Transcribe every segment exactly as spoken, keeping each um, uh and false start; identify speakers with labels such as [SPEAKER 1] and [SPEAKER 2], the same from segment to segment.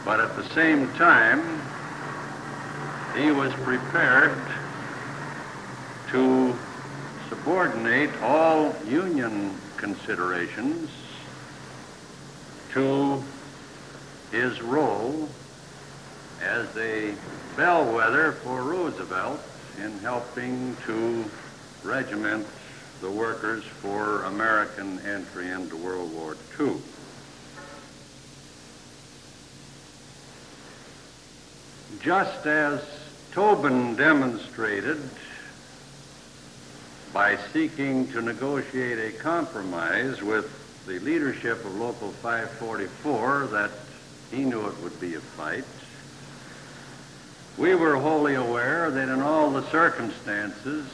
[SPEAKER 1] But at the same time, he was prepared to subordinate all union considerations to his role as a bellwether for Roosevelt in helping to regiment the workers for American entry into World War Two. Just as Tobin demonstrated by seeking to negotiate a compromise with the leadership of Local five forty-four that he knew it would be a fight, we were wholly aware that in all the circumstances,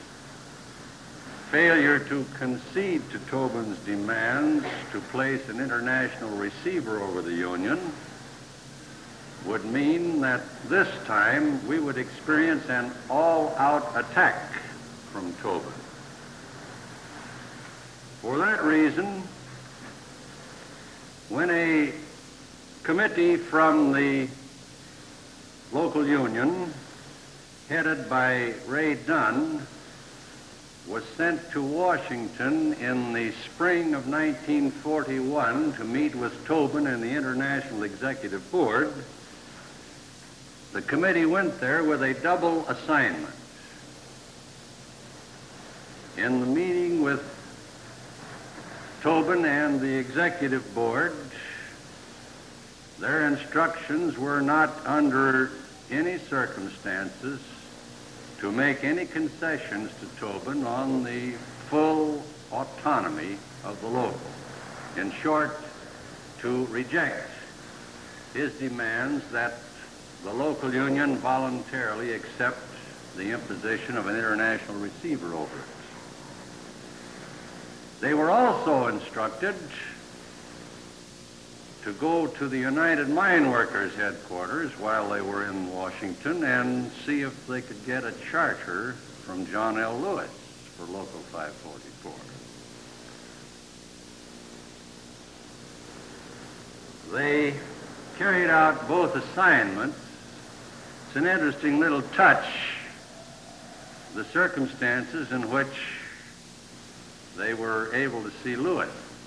[SPEAKER 1] failure to concede to Tobin's demands to place an international receiver over the Union would mean that this time we would experience an all-out attack from Tobin. For that reason, when a committee from the local union, headed by Ray Dunn, was sent to Washington in the spring of nineteen forty-one to meet with Tobin and the International Executive Board, the committee went there with a double assignment. In the meeting with Tobin and the Executive Board, their instructions were not under any circumstances to make any concessions to Tobin on the full autonomy of the local. In short, to reject his demands that the local union voluntarily accept the imposition of an international receiver over it. They were also instructed to go to the United Mine Workers headquarters while they were in Washington and see if they could get a charter from John L. Lewis for Local five forty-four. They carried out both assignments. It's an interesting little touch, the circumstances in which they were able to see Lewis.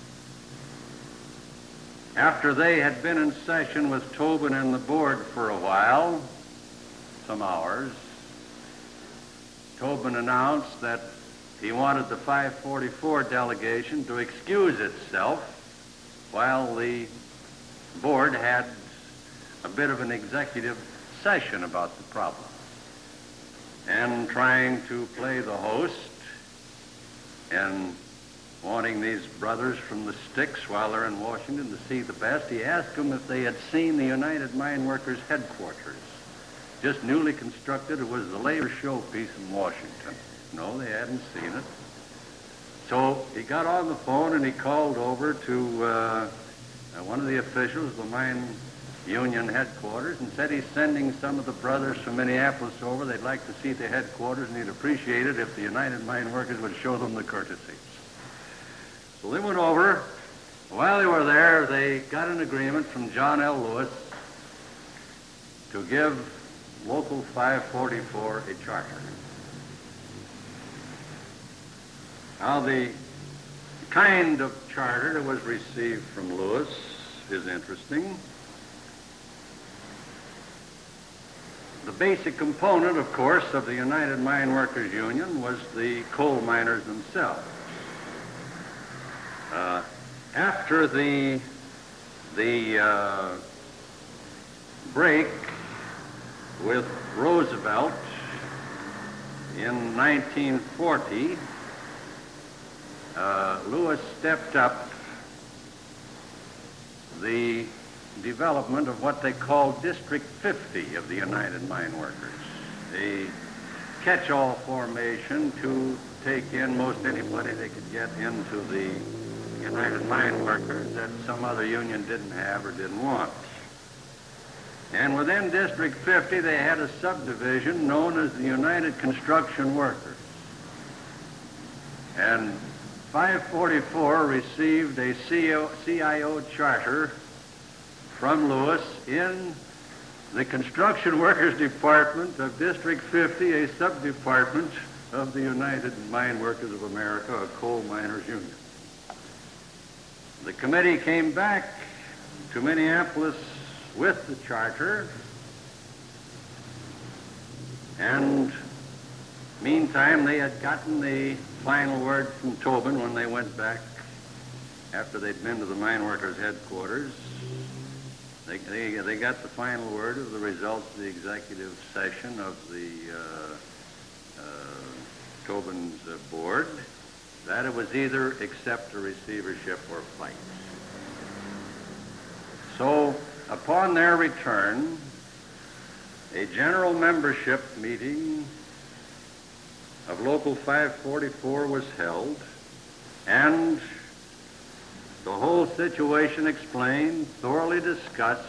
[SPEAKER 1] After they had been in session with Tobin and the board for a while, some hours, Tobin announced that he wanted the five forty-four delegation to excuse itself while the board had a bit of an executive session about the problem, and trying to play the host and wanting these brothers from the sticks while they're in Washington to see the best, he asked them if they had seen the United Mine Workers headquarters. Just newly constructed, it was the labor showpiece in Washington. No, they hadn't seen it. So he got on the phone and he called over to uh, one of the officials of the mine union headquarters and said he's sending some of the brothers from Minneapolis over. They'd like to see the headquarters, and he'd appreciate it if the United Mine Workers would show them the courtesies. So they went over. While they were there, they got an agreement from John L. Lewis to give Local five forty-four a charter. Now, the kind of charter that was received from Lewis is interesting. The basic component, of course, of the United Mine Workers Union was the coal miners themselves. Uh, after the, the uh, break with Roosevelt in nineteen forty, uh, Lewis stepped up the development of what they called District fifty of the United Mine Workers, a catch-all formation to take in most anybody they could get into the United Mine Workers that some other union didn't have or didn't want. And within District fifty, they had a subdivision known as the United Construction Workers. And five forty-four received a C I O charter from Lewis in the Construction Workers Department of District fifty, a sub-department of the United Mine Workers of America, a coal miners union. The committee came back to Minneapolis with the charter, and meantime they had gotten the final word from Tobin when they went back after they'd been to the mine workers' headquarters. They, they, they got the final word of the results of the executive session of the uh, uh, Tobin's uh, board, that it was either accept a receivership or fight. So, upon their return, a general membership meeting of Local five forty-four was held, and the whole situation explained, thoroughly discussed,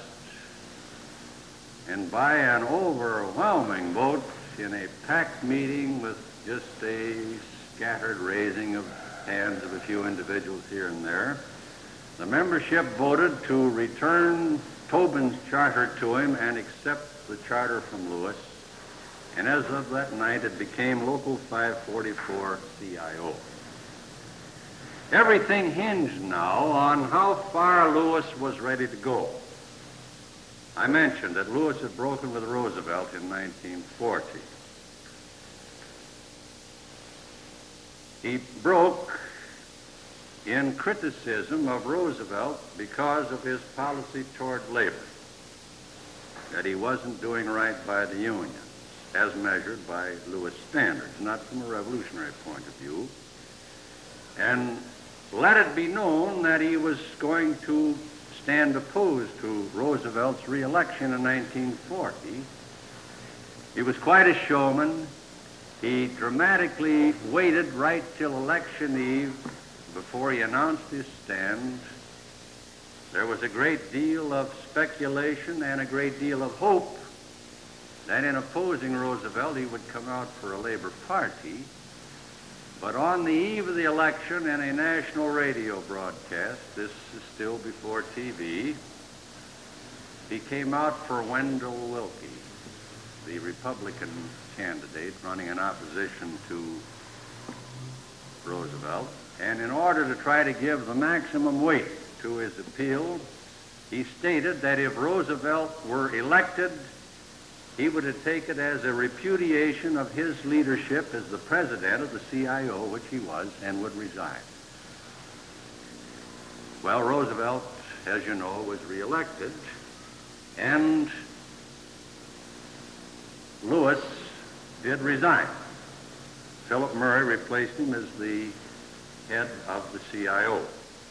[SPEAKER 1] and by an overwhelming vote in a packed meeting with just a scattered raising of hands of a few individuals here and there, the membership voted to return Tobin's charter to him and accept the charter from Lewis. And as of that night, it became Local five forty-four C I O. Everything hinged now on how far Lewis was ready to go. I mentioned that Lewis had broken with Roosevelt in nineteen forty. He broke in criticism of Roosevelt because of his policy toward labor, that he wasn't doing right by the unions, as measured by Lewis standards, not from a revolutionary point of view. And let it be known that he was going to stand opposed to Roosevelt's re-election in nineteen forty. He was quite a showman. He dramatically waited right till election eve before he announced his stand. There was a great deal of speculation and a great deal of hope that in opposing Roosevelt he would come out for a Labor Party. But on the eve of the election, in a national radio broadcast, this is still before T V, he came out for Wendell Willkie, the Republican candidate running in opposition to Roosevelt. And in order to try to give the maximum weight to his appeal, he stated that if Roosevelt were elected, he would take it as a repudiation of his leadership as the president of the C I O, which he was, and would resign. Well, Roosevelt, as you know, was reelected, and Lewis did resign. Philip Murray replaced him as the head of the C I O.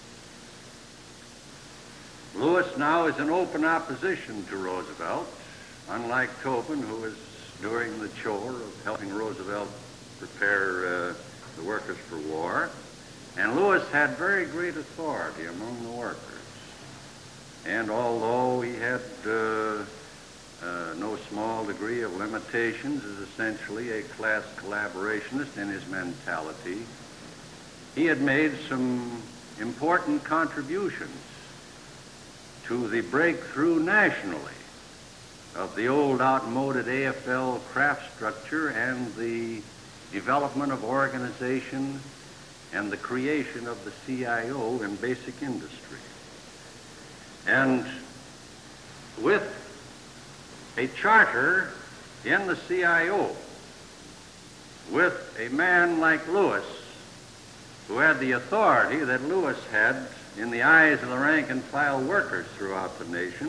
[SPEAKER 1] Lewis now is in open opposition to Roosevelt, unlike Tobin, who was doing the chore of helping Roosevelt prepare uh, the workers for war. And Lewis had very great authority among the workers. And although he had uh, uh, no small degree of limitations, is essentially a class collaborationist in his mentality, he had made some important contributions to the breakthrough nationally of the old outmoded A F L craft structure and the development of organization and the creation of the C I O in basic industry. And with a charter in the C I O, with a man like Lewis, who had the authority that Lewis had in the eyes of the rank and file workers throughout the nation,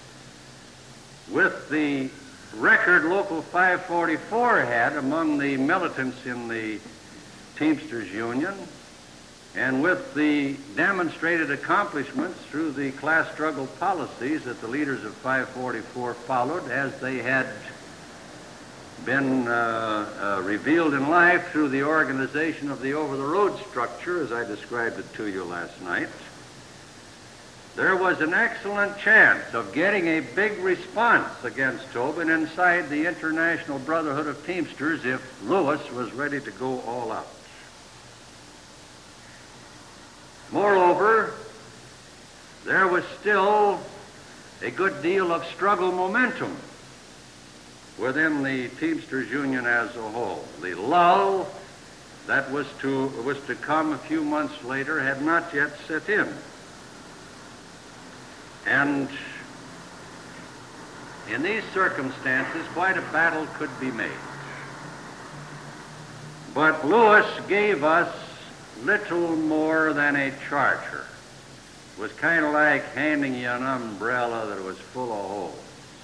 [SPEAKER 1] with the record Local five forty-four had among the militants in the Teamsters Union, and with the demonstrated accomplishments through the class struggle policies that the leaders of five forty-four followed as they had been uh, uh, revealed in life through the organization of the over-the-road structure, as I described it to you last night, there was an excellent chance of getting a big response against Tobin inside the International Brotherhood of Teamsters if Lewis was ready to go all out. Moreover, there was still a good deal of struggle momentum within the Teamsters Union as a whole. The lull that was to, was to come a few months later had not yet set in. And in these circumstances, quite a battle could be made. But Lewis gave us little more than a charger. It was kind of like handing you an umbrella that was full of holes.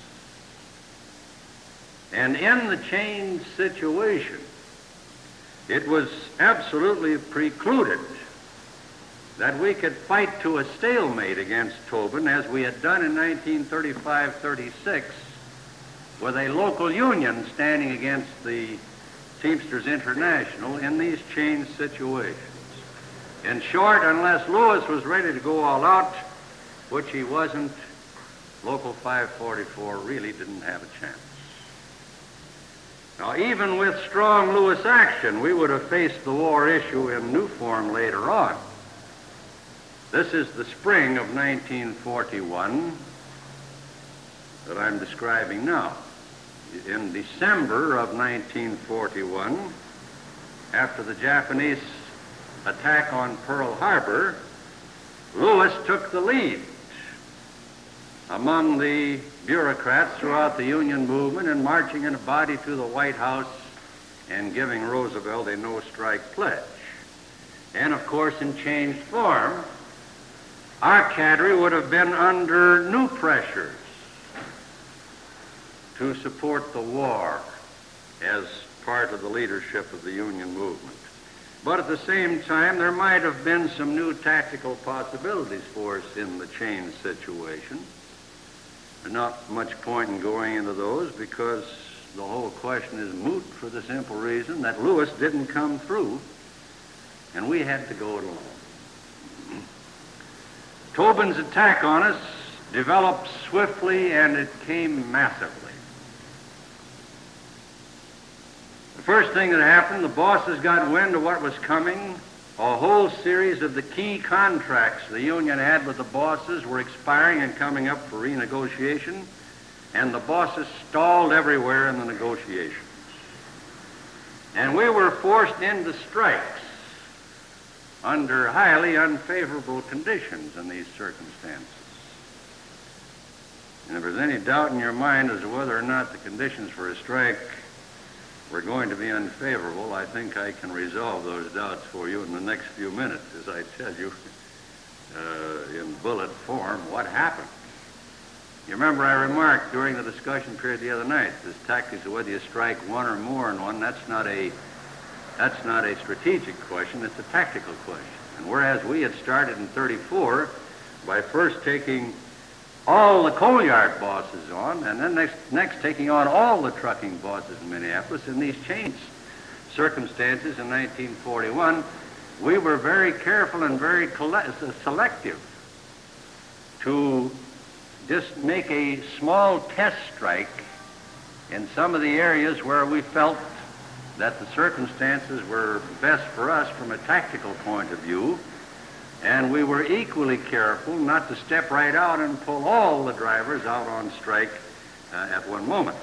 [SPEAKER 1] And in the change situation, it was absolutely precluded that we could fight to a stalemate against Tobin as we had done in nineteen thirty-five thirty-six with a local union standing against the Teamsters International in these change situations. In short, unless Lewis was ready to go all out, which he wasn't, Local five forty-four really didn't have a chance. Now, even with strong Lewis action, we would have faced the war issue in new form later on. This is the spring of nineteen forty-one that I'm describing now. In December of nineteen forty-one, after the Japanese attack on Pearl Harbor, Lewis took the lead among the bureaucrats throughout the Union movement in marching in a body to the White House and giving Roosevelt a no-strike pledge. And, of course, in changed form, our cadre would have been under new pressures to support the war as part of the leadership of the Union movement. But at the same time, there might have been some new tactical possibilities for us in the change situation. There's not much point in going into those because the whole question is moot for the simple reason that Lewis didn't come through, and we had to go it alone. Tobin's attack on us developed swiftly, and it came massively. The first thing that happened, the bosses got wind of what was coming. A whole series of the key contracts the union had with the bosses were expiring and coming up for renegotiation, and the bosses stalled everywhere in the negotiations. And we were forced into strikes under highly unfavorable conditions in these circumstances. And if there's any doubt in your mind as to whether or not the conditions for a strike were going to be unfavorable, I think I can resolve those doubts for you in the next few minutes as I tell you uh, in bullet form what happened. You remember I remarked during the discussion period the other night, this tactics of whether you strike one or more in one, that's not a that's not a strategic question, it's a tactical question. And whereas we had started in thirty-four by first taking all the coal yard bosses on, and then next, next taking on all the trucking bosses in Minneapolis. In these change circumstances in nineteen forty-one, we were very careful and very selective to just make a small test strike in some of the areas where we felt that the circumstances were best for us from a tactical point of view. And we were equally careful not to step right out and pull all the drivers out on strike uh, at one moment.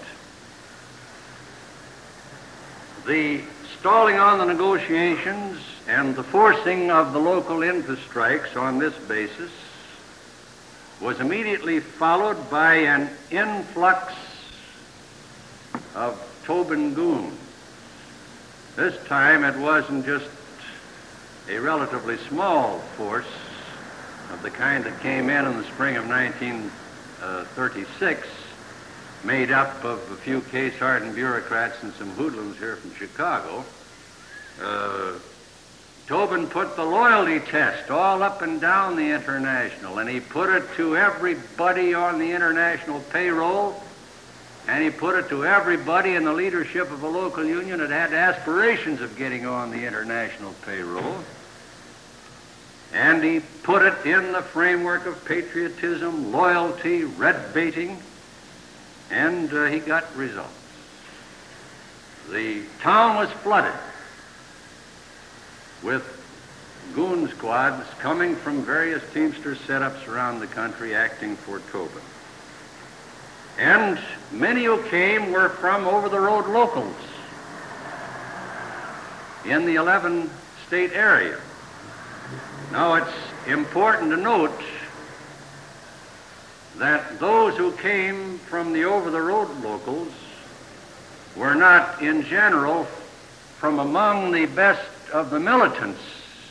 [SPEAKER 1] The stalling on the negotiations and the forcing of the local into strikes on this basis was immediately followed by an influx of Tobin goons. This time it wasn't just a relatively small force of the kind that came in in the spring of nineteen thirty-six, made up of a few case-hardened bureaucrats and some hoodlums here from Chicago. Uh, Tobin put the loyalty test all up and down the International, and he put it to everybody on the International payroll, and he put it to everybody in the leadership of a local union that had aspirations of getting on the International payroll. And he put it in the framework of patriotism, loyalty, red baiting, and uh, he got results. The town was flooded with goon squads coming from various Teamster setups around the country acting for Tobin. And many who came were from over-the-road locals in the eleven state area. Now, it's important to note that those who came from the over-the-road locals were not, in general, from among the best of the militants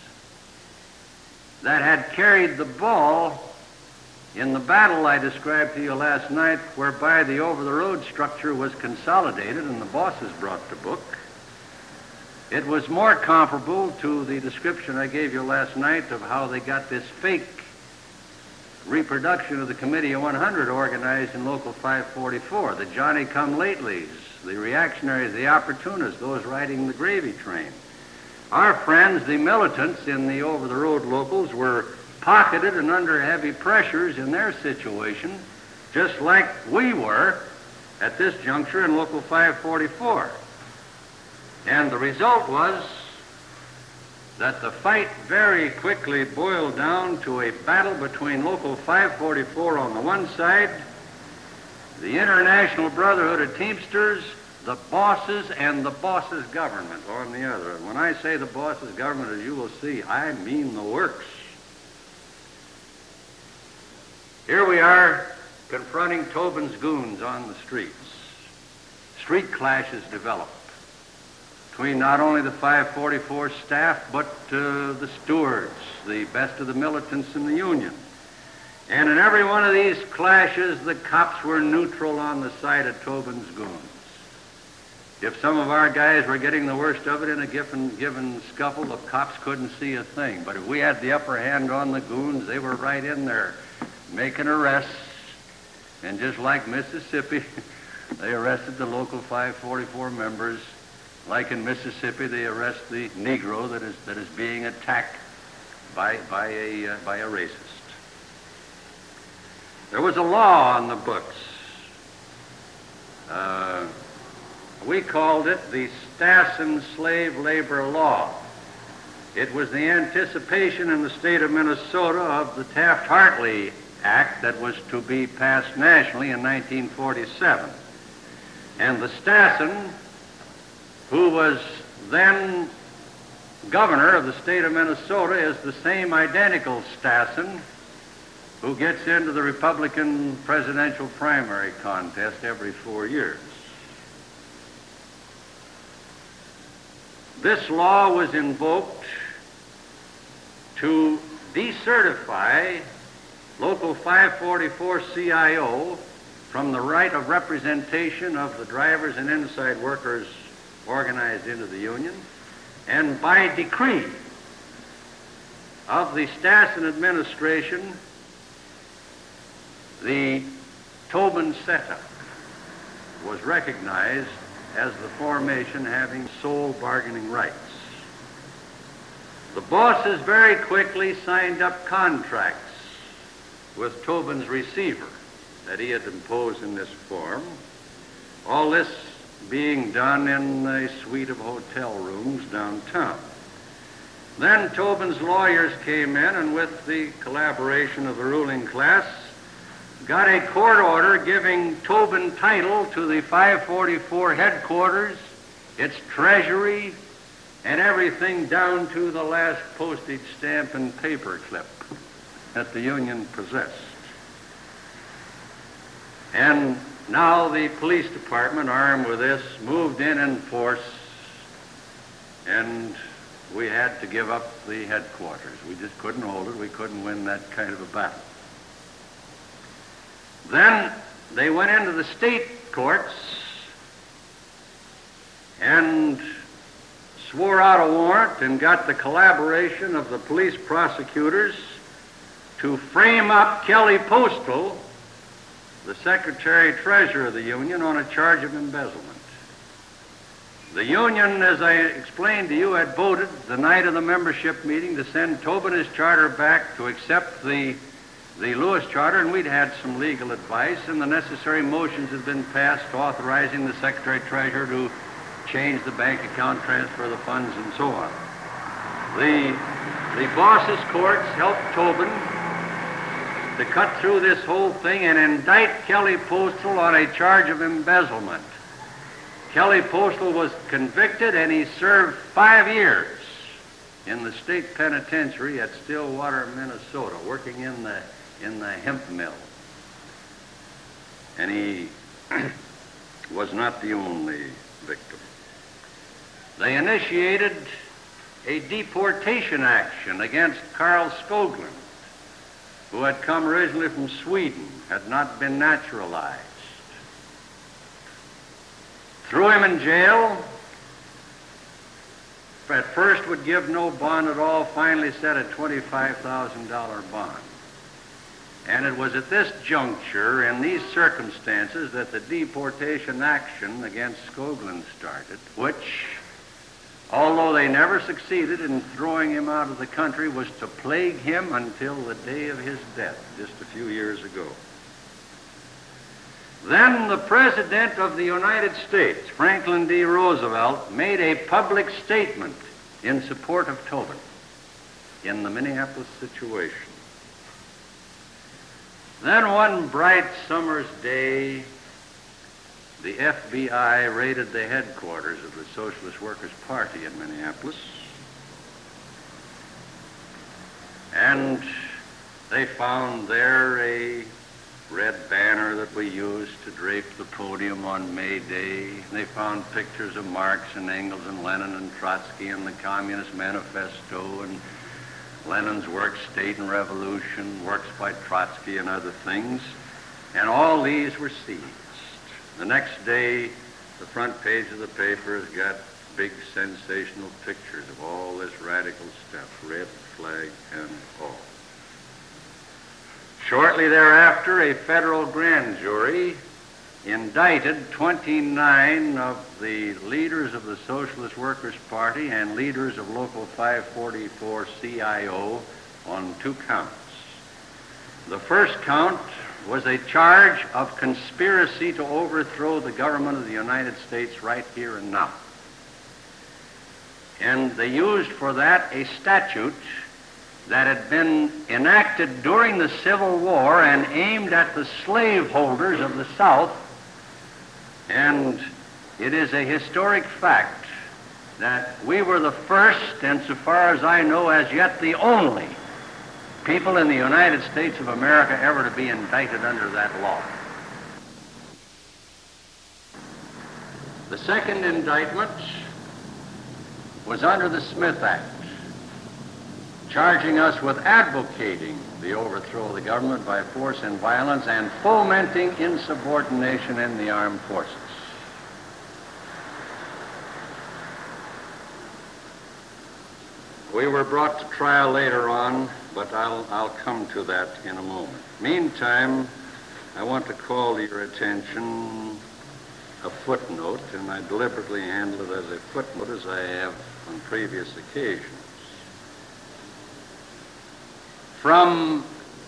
[SPEAKER 1] that had carried the ball in the battle I described to you last night, whereby the over-the-road structure was consolidated and the bosses brought to book. It was more comparable to the description I gave you last night of how they got this fake reproduction of the Committee of one hundred organized in Local five forty-four, the Johnny-come-latelys, the reactionaries, the opportunists, those riding the gravy train. Our friends, the militants in the over-the-road locals, were pocketed and under heavy pressures in their situation, just like we were at this juncture in Local five forty-four. And the result was that the fight very quickly boiled down to a battle between Local five forty-four on the one side, the International Brotherhood of Teamsters, the bosses, and the bosses' government on the other. And when I say the bosses' government, as you will see, I mean the works. Here we are confronting Tobin's goons on the streets. Street clashes developed between not only the five forty-four staff, but uh, the stewards, the best of the militants in the Union. And in every one of these clashes, the cops were neutral on the side of Tobin's goons. If some of our guys were getting the worst of it in a given, given scuffle, the cops couldn't see a thing. But if we had the upper hand on the goons, they were right in there making arrests. And just like Mississippi, they arrested the Local five forty-four members. Like in Mississippi, they arrest the Negro that is that is being attacked by by a uh, by a racist. There was a law on the books. Uh, we called it the Stassen Slave Labor Law. It was the anticipation in the state of Minnesota of the Taft-Hartley Act that was to be passed nationally in nineteen forty-seven. And the Stassen, who was then governor of the state of Minnesota, is the same identical Stassen who gets into the Republican presidential primary contest every four years. This law was invoked to decertify Local five forty-four C I O from the right of representation of the drivers and inside workers organized into the Union, and by decree of the Stassen administration, the Tobin setup was recognized as the formation having sole bargaining rights. The bosses very quickly signed up contracts with Tobin's receiver that he had imposed in this form, all this being done in a suite of hotel rooms downtown. Then Tobin's lawyers came in and, with the collaboration of the ruling class, got a court order giving Tobin title to the five forty-four headquarters, its treasury, and everything down to the last postage stamp and paper clip that the Union possessed. And now the police department, armed with this, moved in in force, and we had to give up the headquarters. We just couldn't hold it. We couldn't win that kind of a battle. Then they went into the state courts and swore out a warrant and got the collaboration of the police prosecutors to frame up Kelly Postal, the Secretary-Treasurer of the Union, on a charge of embezzlement. The Union, as I explained to you, had voted the night of the membership meeting to send Tobin his charter back to accept the, the Lewis Charter, and we'd had some legal advice, and the necessary motions had been passed authorizing the Secretary-Treasurer to change the bank account, transfer the funds, and so on. The, the bosses' courts helped Tobin to cut through this whole thing and indict Kelly Postal on a charge of embezzlement. Kelly Postal was convicted and he served five years in the state penitentiary at Stillwater, Minnesota, working in the in the hemp mill. And he was not the only victim. They initiated a deportation action against Carl Skoglund, who had come originally from Sweden, had not been naturalized. Threw him in jail. At first would give no bond at all, finally set a twenty-five thousand dollars bond. And it was at this juncture, in these circumstances, that the deportation action against Skoglund started, which, although they never succeeded in throwing him out of the country, was to plague him until the day of his death, just a few years ago. Then the President of the United States, Franklin D. Roosevelt, made a public statement in support of Tobin in the Minneapolis situation. Then one bright summer's day, the F B I raided the headquarters of the Socialist Workers' Party in Minneapolis, and they found there a red banner that we used to drape the podium on May Day. They found pictures of Marx and Engels and Lenin and Trotsky and the Communist Manifesto and Lenin's work, State and Revolution, works by Trotsky and other things, and all these were seized. The next day, the front page of the paper has got big sensational pictures of all this radical stuff, red flag and all. Shortly thereafter, a federal grand jury indicted twenty-nine of the leaders of the Socialist Workers' Party and leaders of Local five forty-four C I O on two counts. The first count was a charge of conspiracy to overthrow the government of the United States right here and now. And they used for that a statute that had been enacted during the Civil War and aimed at the slaveholders of the South. And it is a historic fact that we were the first, and so far as I know, as yet the only people in the United States of America ever to be indicted under that law. The second indictment was under the Smith Act, charging us with advocating the overthrow of the government by force and violence and fomenting insubordination in the armed forces. We were brought to trial later on, but I'll, I'll come to that in a moment. Meantime, I want to call to your attention a footnote, and I deliberately handle it as a footnote as I have on previous occasions. From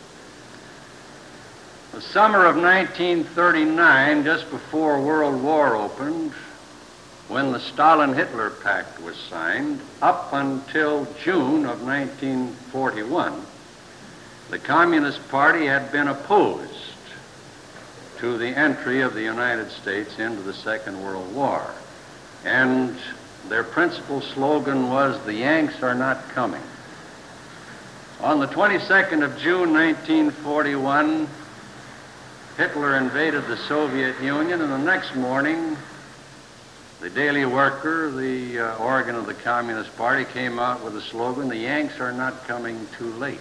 [SPEAKER 1] the summer of nineteen thirty-nine, just before World War opened, when the Stalin-Hitler Pact was signed, up until June of nineteen forty-one, the Communist Party had been opposed to the entry of the United States into the Second World War. And their principal slogan was, "The Yanks are not coming." On the twenty-second of June nineteen forty-one, Hitler invaded the Soviet Union, and the next morning, the Daily Worker, the uh, organ of the Communist Party, came out with the slogan, "The Yanks are not coming too late."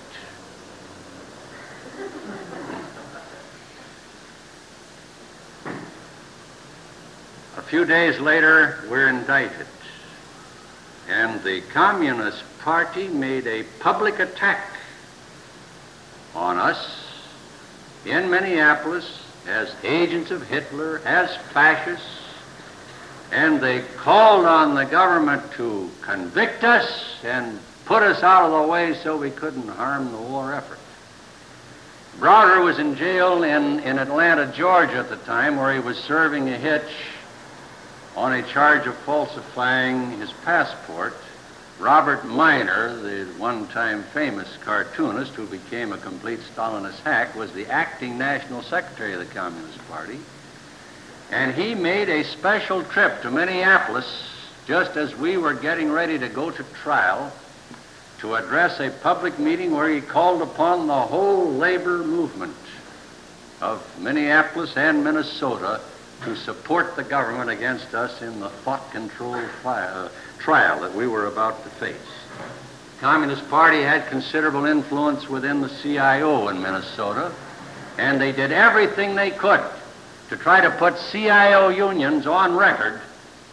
[SPEAKER 1] A few days later, we're indicted, and the Communist Party made a public attack on us in Minneapolis as agents of Hitler, as fascists, and they called on the government to convict us and put us out of the way so we couldn't harm the war effort. Browder was in jail in, in Atlanta, Georgia at the time, where he was serving a hitch on a charge of falsifying his passport Robert Minor, the one-time famous cartoonist who became a complete Stalinist hack, was the acting national secretary of the Communist Party. And he made a special trip to Minneapolis just as we were getting ready to go to trial to address a public meeting where he called upon the whole labor movement of Minneapolis and Minnesota to support the government against us in the thought-controlled fi- uh, trial that we were about to face. The Communist Party had considerable influence within the C I O in Minnesota, and they did everything they could to try to put C I O unions on record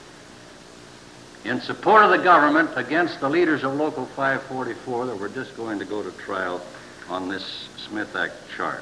[SPEAKER 1] in support of the government against the leaders of Local five forty-four that were just going to go to trial on this Smith Act charge.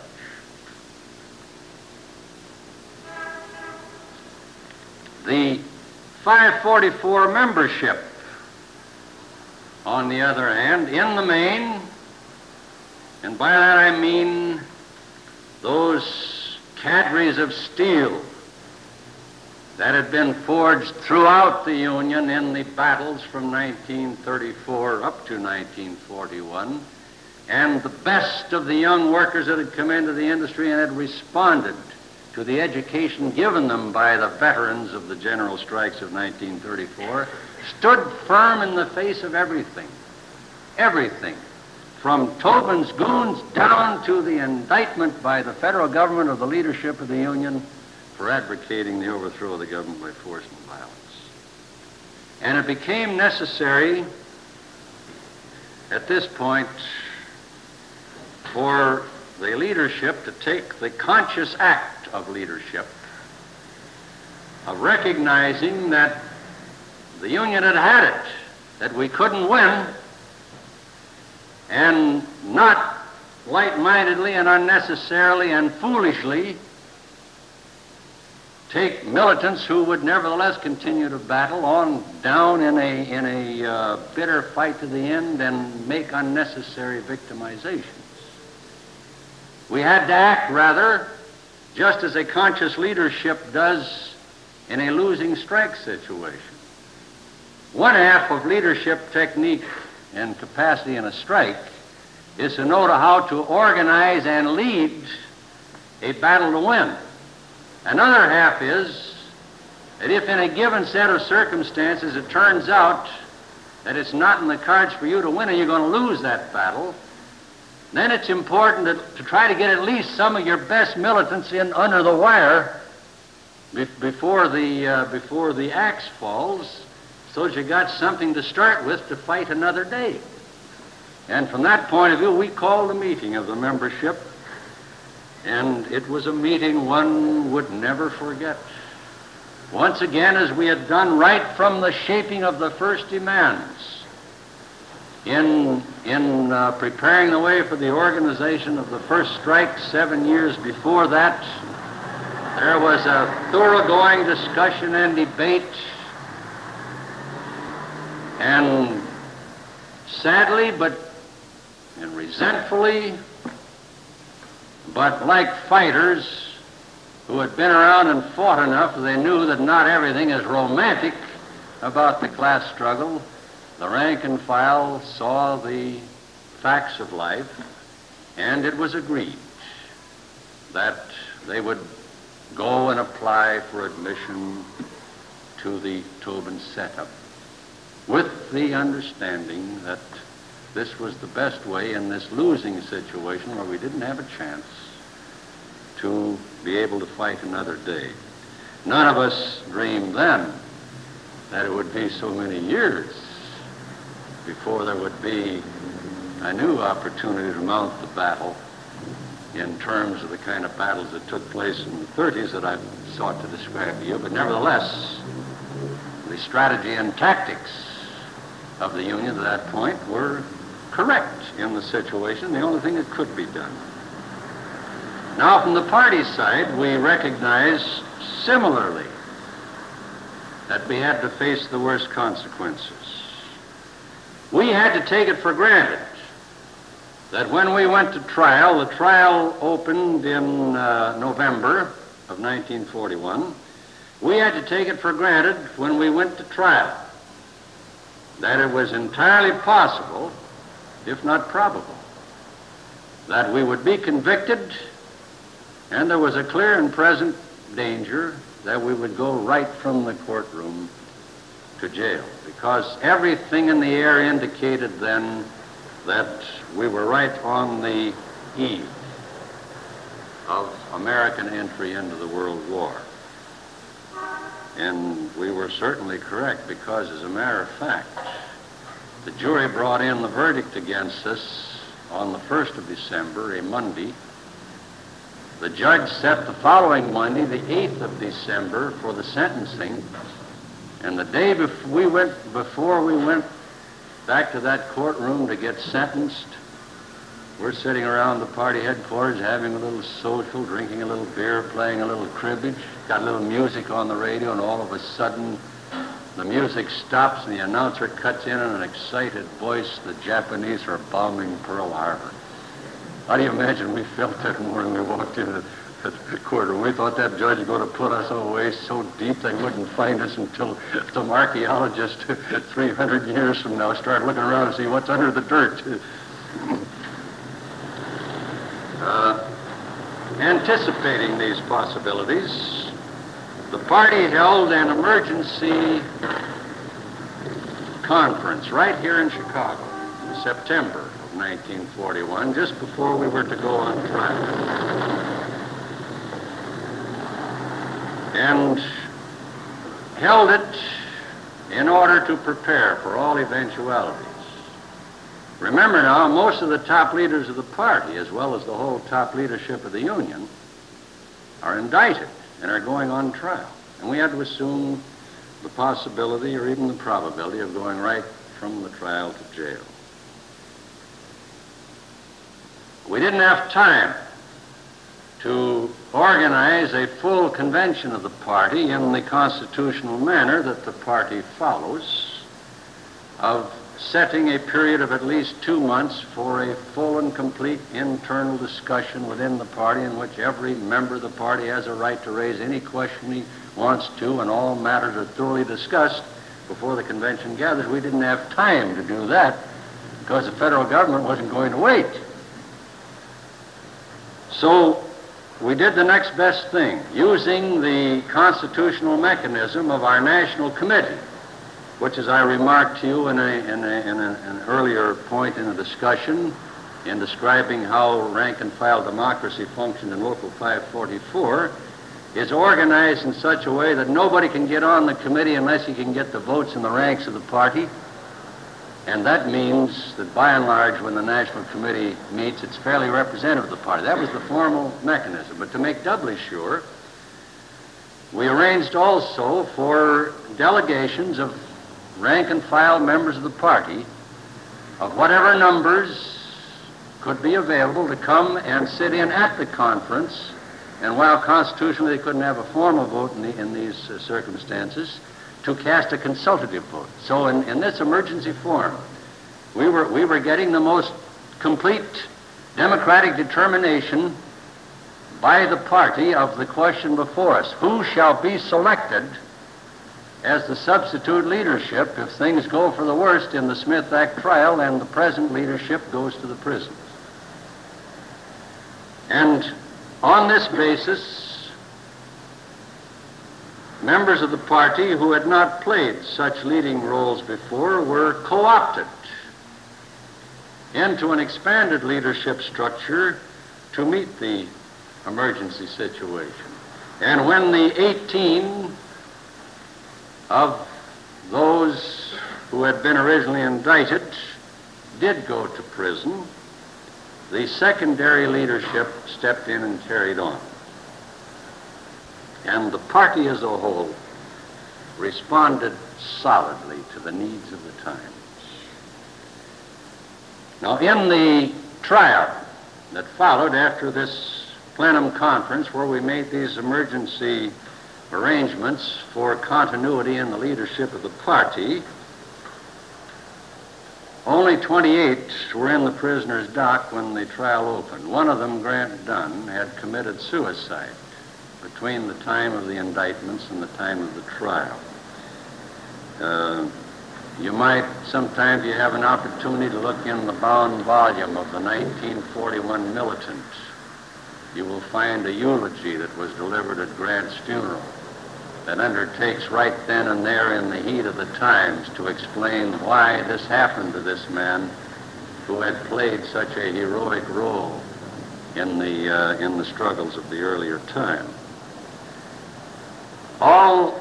[SPEAKER 1] The five forty-four membership, on the other hand, in the main, and by that I mean those cadres of steel that had been forged throughout the Union in the battles from nineteen thirty-four up to nineteen forty-one, and the best of the young workers that had come into the industry and had responded to the education given them by the veterans of the general strikes of nineteen thirty-four, stood firm in the face of everything, everything, from Tobin's goons down to the indictment by the federal government of the leadership of the Union for advocating the overthrow of the government by force and violence. And it became necessary at this point for the leadership to take the conscious act of leadership, of recognizing that the Union had had it, that we couldn't win, and not light-mindedly and unnecessarily and foolishly take militants who would nevertheless continue to battle on down in a, in a uh, bitter fight to the end and make unnecessary victimizations. We had to act, rather, just as a conscious leadership does in a losing strike situation. One half of leadership technique and capacity in a strike is to know how to organize and lead a battle to win. Another half is that if in a given set of circumstances it turns out that it's not in the cards for you to win and you're going to lose that battle, then it's important to, to try to get at least some of your best militants in under the wire be, before the uh, before the axe falls, so that you got something to start with to fight another day. And from that point of view, we called a meeting of the membership, and it was a meeting one would never forget. Once again, as we had done right from the shaping of the first demands, in, in uh, preparing the way for the organization of the first strike seven years before that, there was a thoroughgoing discussion and debate, and sadly, but and resentfully, but like fighters who had been around and fought enough, they knew that not everything is romantic about the class struggle. The rank and file saw the facts of life, and it was agreed that they would go and apply for admission to the Tobin setup, with the understanding that this was the best way in this losing situation where we didn't have a chance to be able to fight another day. None of us dreamed then that it would be so many years before there would be a new opportunity to mount the battle in terms of the kind of battles that took place in the thirties that I've sought to describe to you. But nevertheless, the strategy and tactics of the Union at that point were correct in the situation, the only thing that could be done. Now, from the party side, we recognize similarly that we had to face the worst consequences. We had to take it for granted that when we went to trial, the trial opened in uh, November of nineteen forty-one, we had to take it for granted when we went to trial that it was entirely possible, if not probable, that we would be convicted, and there was a clear and present danger that we would go right from the courtroom to jail, because everything in the air indicated then that we were right on the eve of American entry into the World War. And we were certainly correct, because as a matter of fact, the jury brought in the verdict against us on the first of December, a Monday. The judge set the following Monday, the eighth of December, for the sentencing. And the day before we went, before we went back to that courtroom to get sentenced, we're sitting around the party headquarters having a little social, drinking a little beer, playing a little cribbage, got a little music on the radio, and all of a sudden the music stops and the announcer cuts in in an excited voice, "The Japanese are bombing Pearl Harbor." How do you imagine we felt that morning we walked into the courtroom? We thought that judge was going to put us away so deep they wouldn't find us until some archaeologist three hundred years from now started looking around and see what's under the dirt. Uh, anticipating these possibilities, the party held an emergency conference right here in Chicago in September of nineteen forty-one, just before we were to go on trial. And held it in order to prepare for all eventualities. Remember now, most of the top leaders of the party, as well as the whole top leadership of the Union, are indicted and are going on trial. And we had to assume the possibility or even the probability of going right from the trial to jail. We didn't have time to organize a full convention of the party in the constitutional manner that the party follows, of setting a period of at least two months for a full and complete internal discussion within the party in which every member of the party has a right to raise any question he wants to, and all matters are thoroughly discussed before the convention gathers. We didn't have time to do that because the federal government wasn't going to wait. So we did the next best thing, using the constitutional mechanism of our national committee, which, as I remarked to you in, a, in, a, in a, an earlier point in the discussion, in describing how rank-and-file democracy functioned in Local five forty-four, is organized in such a way that nobody can get on the committee unless he can get the votes in the ranks of the party. And that means that, by and large, when the National Committee meets, it's fairly representative of the party. That was the formal mechanism. But to make doubly sure, we arranged also for delegations of rank-and-file members of the party of whatever numbers could be available to come and sit in at the conference. And while constitutionally they couldn't have a formal vote in, the, in these uh, circumstances, to cast a consultative vote. So in, in this emergency form, we were, we were getting the most complete democratic determination by the party of the question before us: who shall be selected as the substitute leadership if things go for the worst in the Smith Act trial and the present leadership goes to the prisons. And on this basis, members of the party who had not played such leading roles before were co-opted into an expanded leadership structure to meet the emergency situation. And when the eighteen of those who had been originally indicted did go to prison, the secondary leadership stepped in and carried on. And the party as a whole responded solidly to the needs of the times. Now, in the trial that followed after this plenum conference, where we made these emergency arrangements for continuity in the leadership of the party, only twenty-eight were in the prisoner's dock when the trial opened. One of them, Grant Dunn, had committed suicide between the time of the indictments and the time of the trial. Uh, You might, sometime if you have an opportunity to look in the bound volume of the nineteen forty-one Militant, you will find a eulogy that was delivered at Grant's funeral that undertakes right then and there in the heat of the times to explain why this happened to this man who had played such a heroic role in the, uh, in the struggles of the earlier time. All,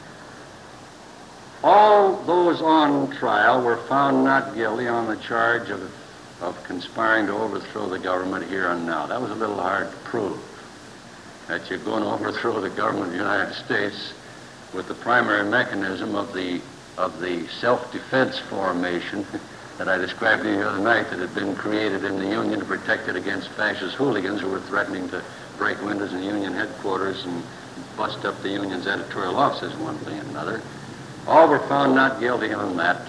[SPEAKER 1] all those on trial were found not guilty on the charge of, of conspiring to overthrow the government here and now. That was a little hard to prove, that you're going to overthrow the government of the United States with the primary mechanism of the, of the self-defense formation that I described to you the other night that had been created in the Union to protect it against fascist hooligans who were threatening to break windows in Union headquarters and bust up the Union's editorial offices, one thing and another. All were found not guilty on that.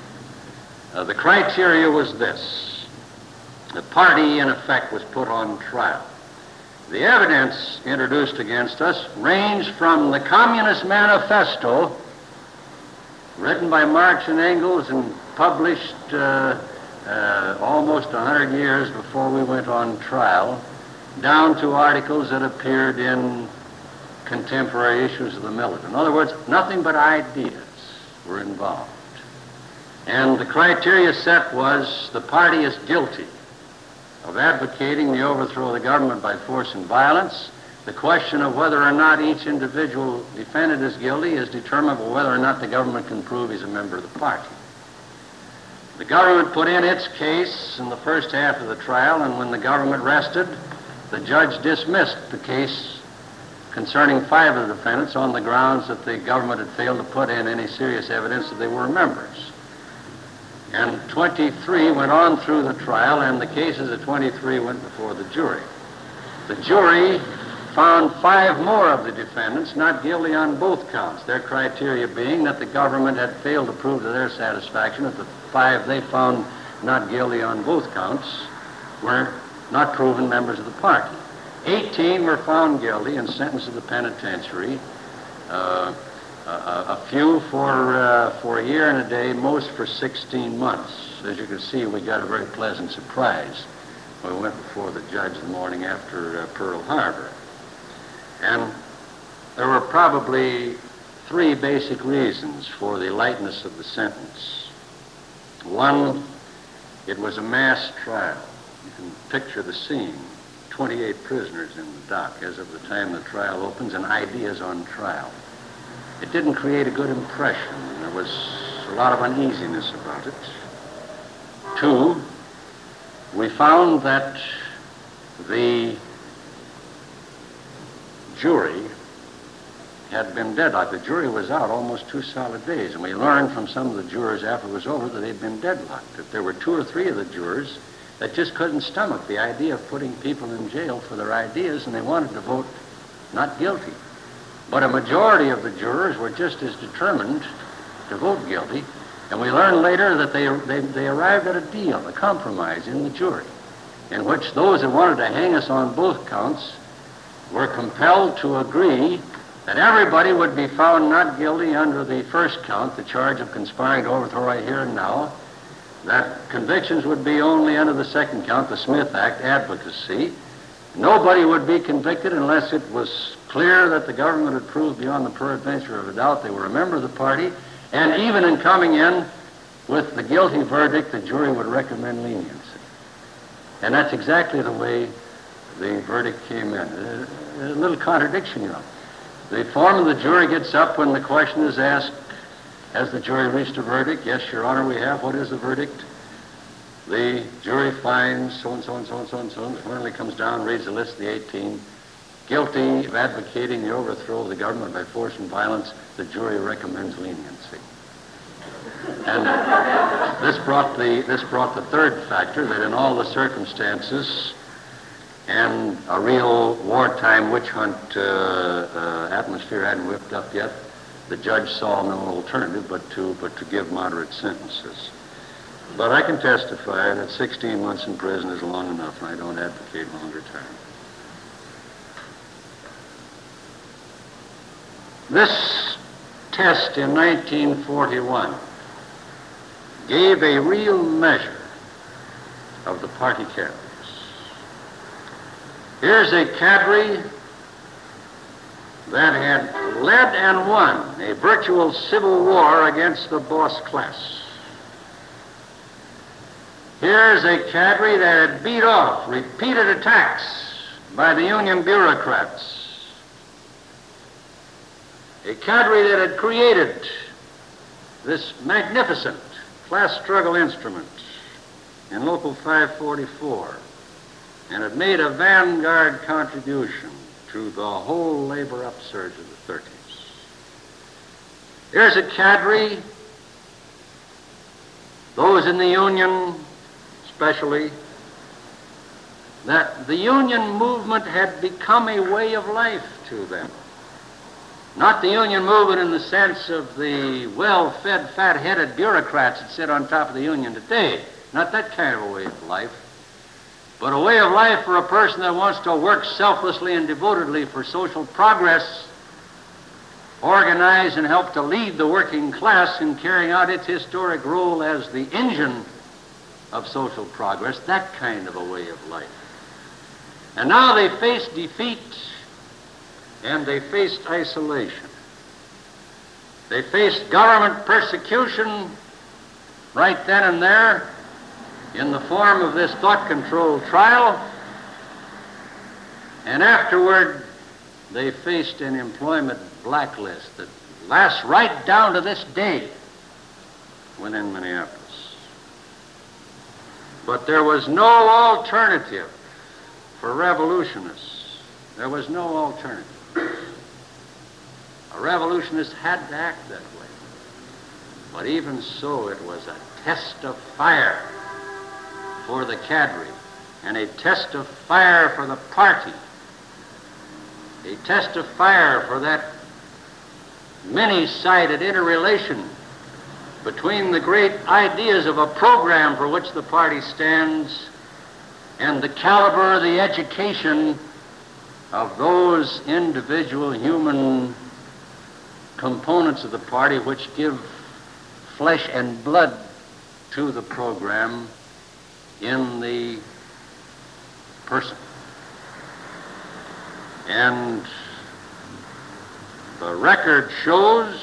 [SPEAKER 1] Uh, the criteria was this. The party, in effect, was put on trial. The evidence introduced against us ranged from the Communist Manifesto, written by Marx and Engels and published uh, uh, almost one hundred years before we went on trial, down to articles that appeared in contemporary issues of the Militant. In other words, nothing but ideas were involved. And the criteria set was the party is guilty of advocating the overthrow of the government by force and violence. The question of whether or not each individual defendant is guilty is determined by whether or not the government can prove he's a member of the party. The government put in its case in the first half of the trial, and when the government rested, the judge dismissed the case concerning five of the defendants on the grounds that the government had failed to put in any serious evidence that they were members. And twenty-three went on through the trial, and the cases of twenty-three went before the jury. The jury found five more of the defendants not guilty on both counts, their criteria being that the government had failed to prove to their satisfaction that the five they found not guilty on both counts were not proven members of the party. eighteen were found guilty and sentenced to the penitentiary, uh, a, a few for, uh, for a year and a day, most for sixteen months. As you can see, we got a very pleasant surprise when we went before the judge the morning after uh, Pearl Harbor. And there were probably three basic reasons for the lightness of the sentence. One, it was a mass trial. You can picture the scene. twenty-eight prisoners in the dock as of the time the trial opens, and ideas on trial. It didn't create a good impression. There was a lot of uneasiness about it. Two, we found that the jury had been deadlocked. The jury was out almost two solid days, and we learned from some of the jurors after it was over that they'd been deadlocked, that there were two or three of the jurors that just couldn't stomach the idea of putting people in jail for their ideas, and they wanted to vote not guilty. But a majority of the jurors were just as determined to vote guilty, and we learned later that they, they, they arrived at a deal, a compromise in the jury, in which those that wanted to hang us on both counts were compelled to agree that everybody would be found not guilty under the first count, the charge of conspiring to overthrow right here and now, that convictions would be only under the second count, the Smith Act, advocacy. Nobody would be convicted unless it was clear that the government had proved beyond the peradventure of a doubt they were a member of the party, and even in coming in with the guilty verdict, the jury would recommend leniency. And that's exactly the way the verdict came in. A, a little contradiction, you know. The form of the jury gets up when the question is asked, has the jury reached a verdict? Yes, Your Honor, we have. What is the verdict? The jury finds so-and-so and so-and-so and so-and-so. Finally comes down, reads the list of the eighteen. Guilty of advocating the overthrow of the government by force and violence, the jury recommends leniency. And this brought the, this brought the third factor, that in all the circumstances and a real wartime witch hunt uh, uh, atmosphere hadn't whipped up yet, the judge saw no alternative but to, but to give moderate sentences. But I can testify that sixteen months in prison is long enough, and I don't advocate longer term. This test in nineteen forty-one gave a real measure of the party cadres. Here's a cadre that had led and won a virtual civil war against the boss class. Here's a cadre that had beat off repeated attacks by the union bureaucrats. A cadre that had created this magnificent class struggle instrument in Local five forty-four and had made a vanguard contribution to the whole labor upsurge of the thirties. Here's a cadre, those in the union especially, that the union movement had become a way of life to them. Not the union movement in the sense of the well-fed, fat-headed bureaucrats that sit on top of the union today. Not that kind of a way of life, but a way of life for a person that wants to work selflessly and devotedly for social progress, organize and help to lead the working class in carrying out its historic role as the engine of social progress, that kind of a way of life. And now they face defeat and they faced isolation. They faced government persecution right then and there in the form of this thought control trial, and afterward they faced an employment blacklist that lasts right down to this day within Minneapolis. But there was no alternative for revolutionists. There was no alternative. A revolutionist had to act that way. But even so, it was a test of fire for the cadre and a test of fire for the party, a test of fire for that many-sided interrelation between the great ideas of a program for which the party stands and the caliber of the education of those individual human components of the party which give flesh and blood to the program in the person. And the record shows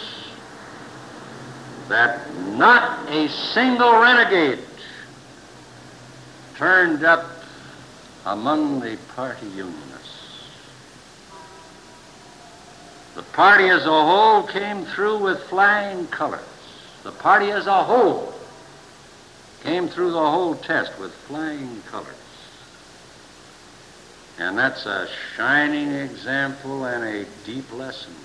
[SPEAKER 1] that not a single renegade turned up among the party unionists. The party as a whole came through with flying colors. The party as a whole came through the whole test with flying colors. And that's a shining example and a deep lesson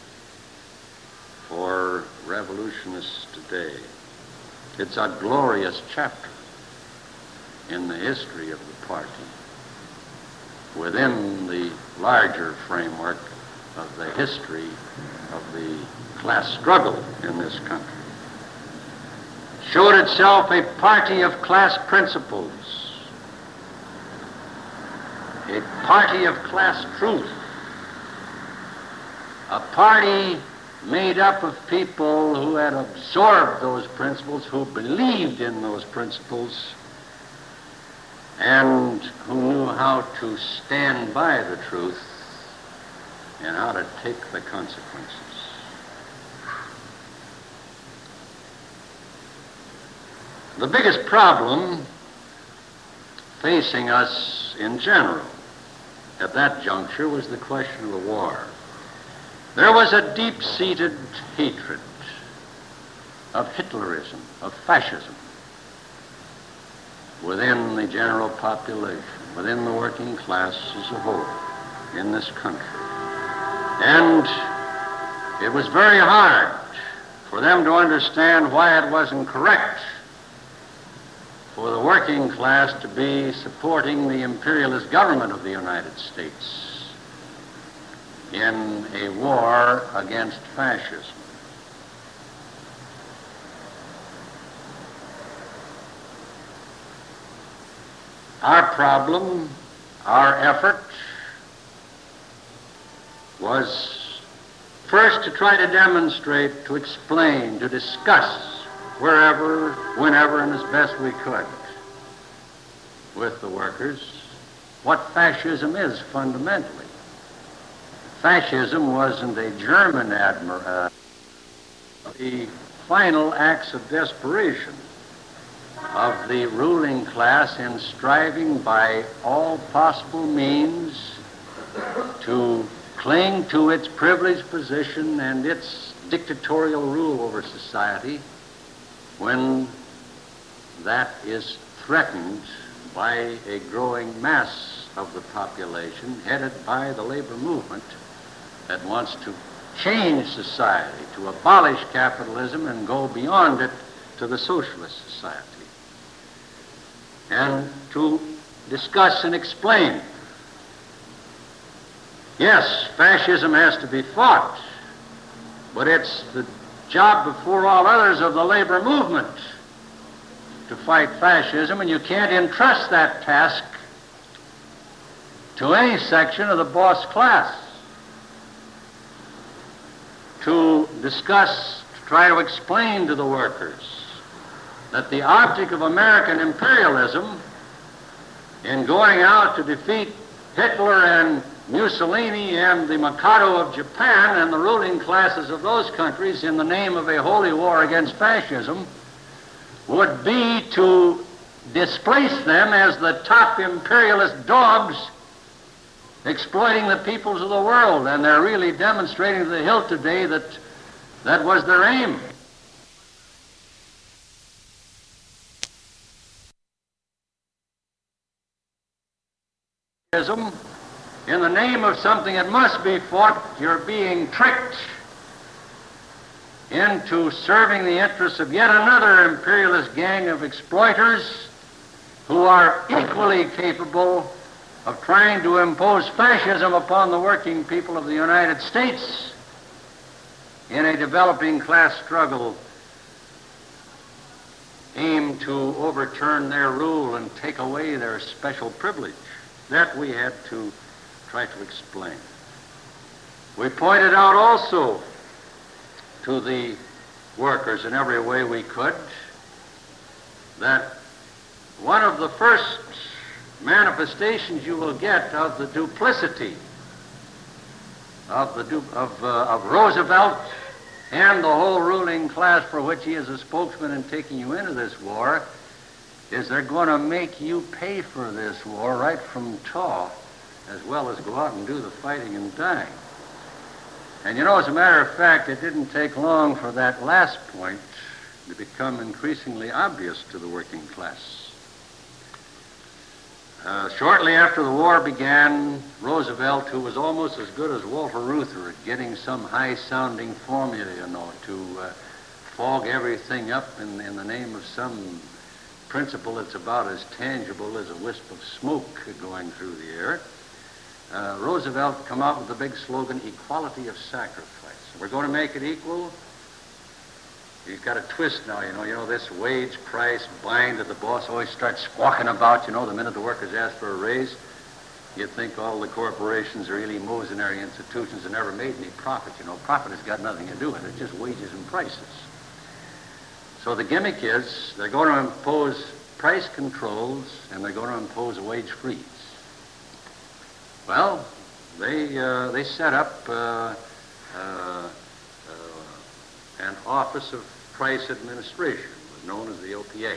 [SPEAKER 1] for revolutionists today. It's a glorious chapter in the history of the party within the larger framework of the history of the class struggle in this country. Showed itself a party of class principles, a party of class truth, a party made up of people who had absorbed those principles, who believed in those principles, and who knew how to stand by the truth and how to take the consequences. The biggest problem facing us in general at that juncture was the question of the war. There was a deep-seated hatred of Hitlerism, of fascism, within the general population, within the working class as a whole in this country. And it was very hard for them to understand why it wasn't correct for the working class to be supporting the imperialist government of the United States in a war against fascism. Our problem, our effort, was first to try to demonstrate, to explain, to discuss wherever, whenever, and as best we could with the workers what fascism is fundamentally. Fascism wasn't a German admiral. Uh, the final acts of desperation of the ruling class in striving by all possible means to cling to its privileged position and its dictatorial rule over society when that is threatened by a growing mass of the population headed by the labor movement that wants to change society, to abolish capitalism and go beyond it to the socialist society, and to discuss and explain. Yes, fascism has to be fought, but it's the job before all others of the labor movement to fight fascism, and you can't entrust that task to any section of the boss class. To discuss, to try to explain to the workers that the object of American imperialism in going out to defeat Hitler and Mussolini and the Mikado of Japan and the ruling classes of those countries in the name of a holy war against fascism would be to displace them as the top imperialist dogs exploiting the peoples of the world, and they're really demonstrating to the hilt today that that was their aim. In the name of something that must be fought, you're being tricked into serving the interests of yet another imperialist gang of exploiters who are equally capable of trying to impose fascism upon the working people of the United States in a developing class struggle aimed to overturn their rule and take away their special privilege. That we had to try to explain. We pointed out also to the workers in every way we could that one of the first manifestations you will get of the duplicity of the du- of, uh, of Roosevelt and the whole ruling class for which he is a spokesman in taking you into this war is they're going to make you pay for this war right from taw, as well as go out and do the fighting and dying. And you know, as a matter of fact, it didn't take long for that last point to become increasingly obvious to the working class. Uh, shortly after the war began, Roosevelt, who was almost as good as Walter Reuther at getting some high-sounding formula, you know, to uh, fog everything up in, in the name of some principle that's about as tangible as a wisp of smoke going through the air, uh, Roosevelt come out with the big slogan, equality of sacrifice. We're going to make it equal. He's got a twist now, you know, you know, this wage price bind that the boss always starts squawking about, you know, the minute the workers ask for a raise. You'd think all the corporations are really mercenary institutions that never made any profit, you know. Profit has got nothing to do with it, just wages and prices. So the gimmick is they're going to impose price controls and they're going to impose a wage freeze. Well, they uh, they set up uh, uh, uh, an Office of Price Administration, known as the O P A.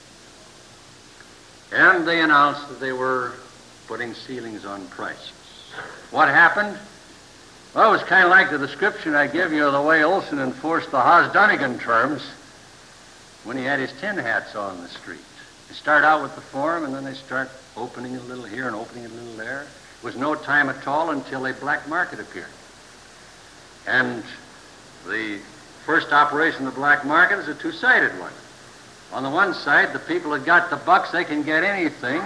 [SPEAKER 1] And they announced that they were putting ceilings on prices. What happened? Well, it was kind of like the description I give you of the way Olson enforced the Haas-Dunnigan terms when he had his tin hats on the street. They start out with the form, and then they start opening it a little here and opening it a little there. It was no time at all until a black market appeared. And the first operation of the black market is a two-sided one. On the one side, the people that got the bucks, they can get anything.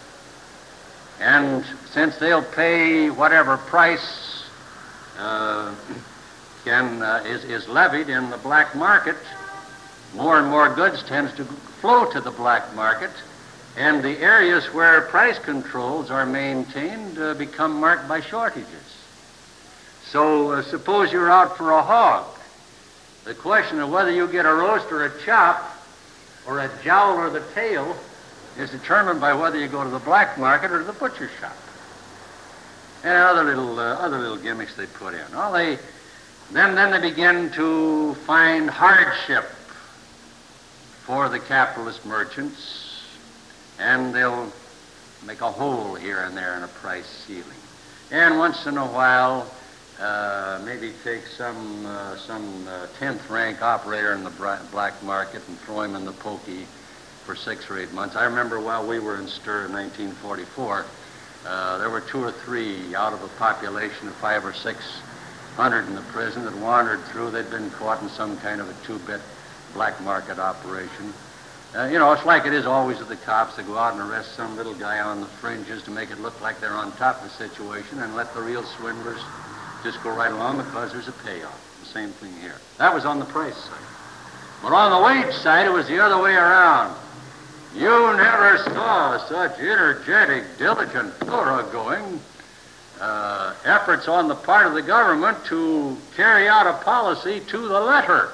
[SPEAKER 1] And since they'll pay whatever price uh, can uh, is, is levied in the black market, more and more goods tends to flow to the black market, and the areas where price controls are maintained uh, become marked by shortages. So uh, suppose you're out for a hog. the question of whether you get a roast or a chop or a jowl or the tail is determined by whether you go to the black market or to the butcher shop. And other little uh, other little gimmicks they put in. Well, they then then they begin to find hardship for the capitalist merchants, and they'll make a hole here and there in a price ceiling. And once in a while, uh, maybe take some uh, some uh, tenth rank operator in the black market and throw him in the pokey for six or eight months. I remember while we were in stir in nineteen forty-four, uh, there were two or three out of a population of five or six hundred in the prison that wandered through. They'd been caught in some kind of a two-bit black market operation. Uh, you know, it's like it is always with the cops. They go out and arrest some little guy on the fringes to make it look like they're on top of the situation and let the real swindlers just go right along because there's a payoff. The same thing here. That was on the price side. But on the wage side, it was the other way around. You never saw such energetic, diligent, thoroughgoing uh, efforts on the part of the government to carry out a policy to the letter.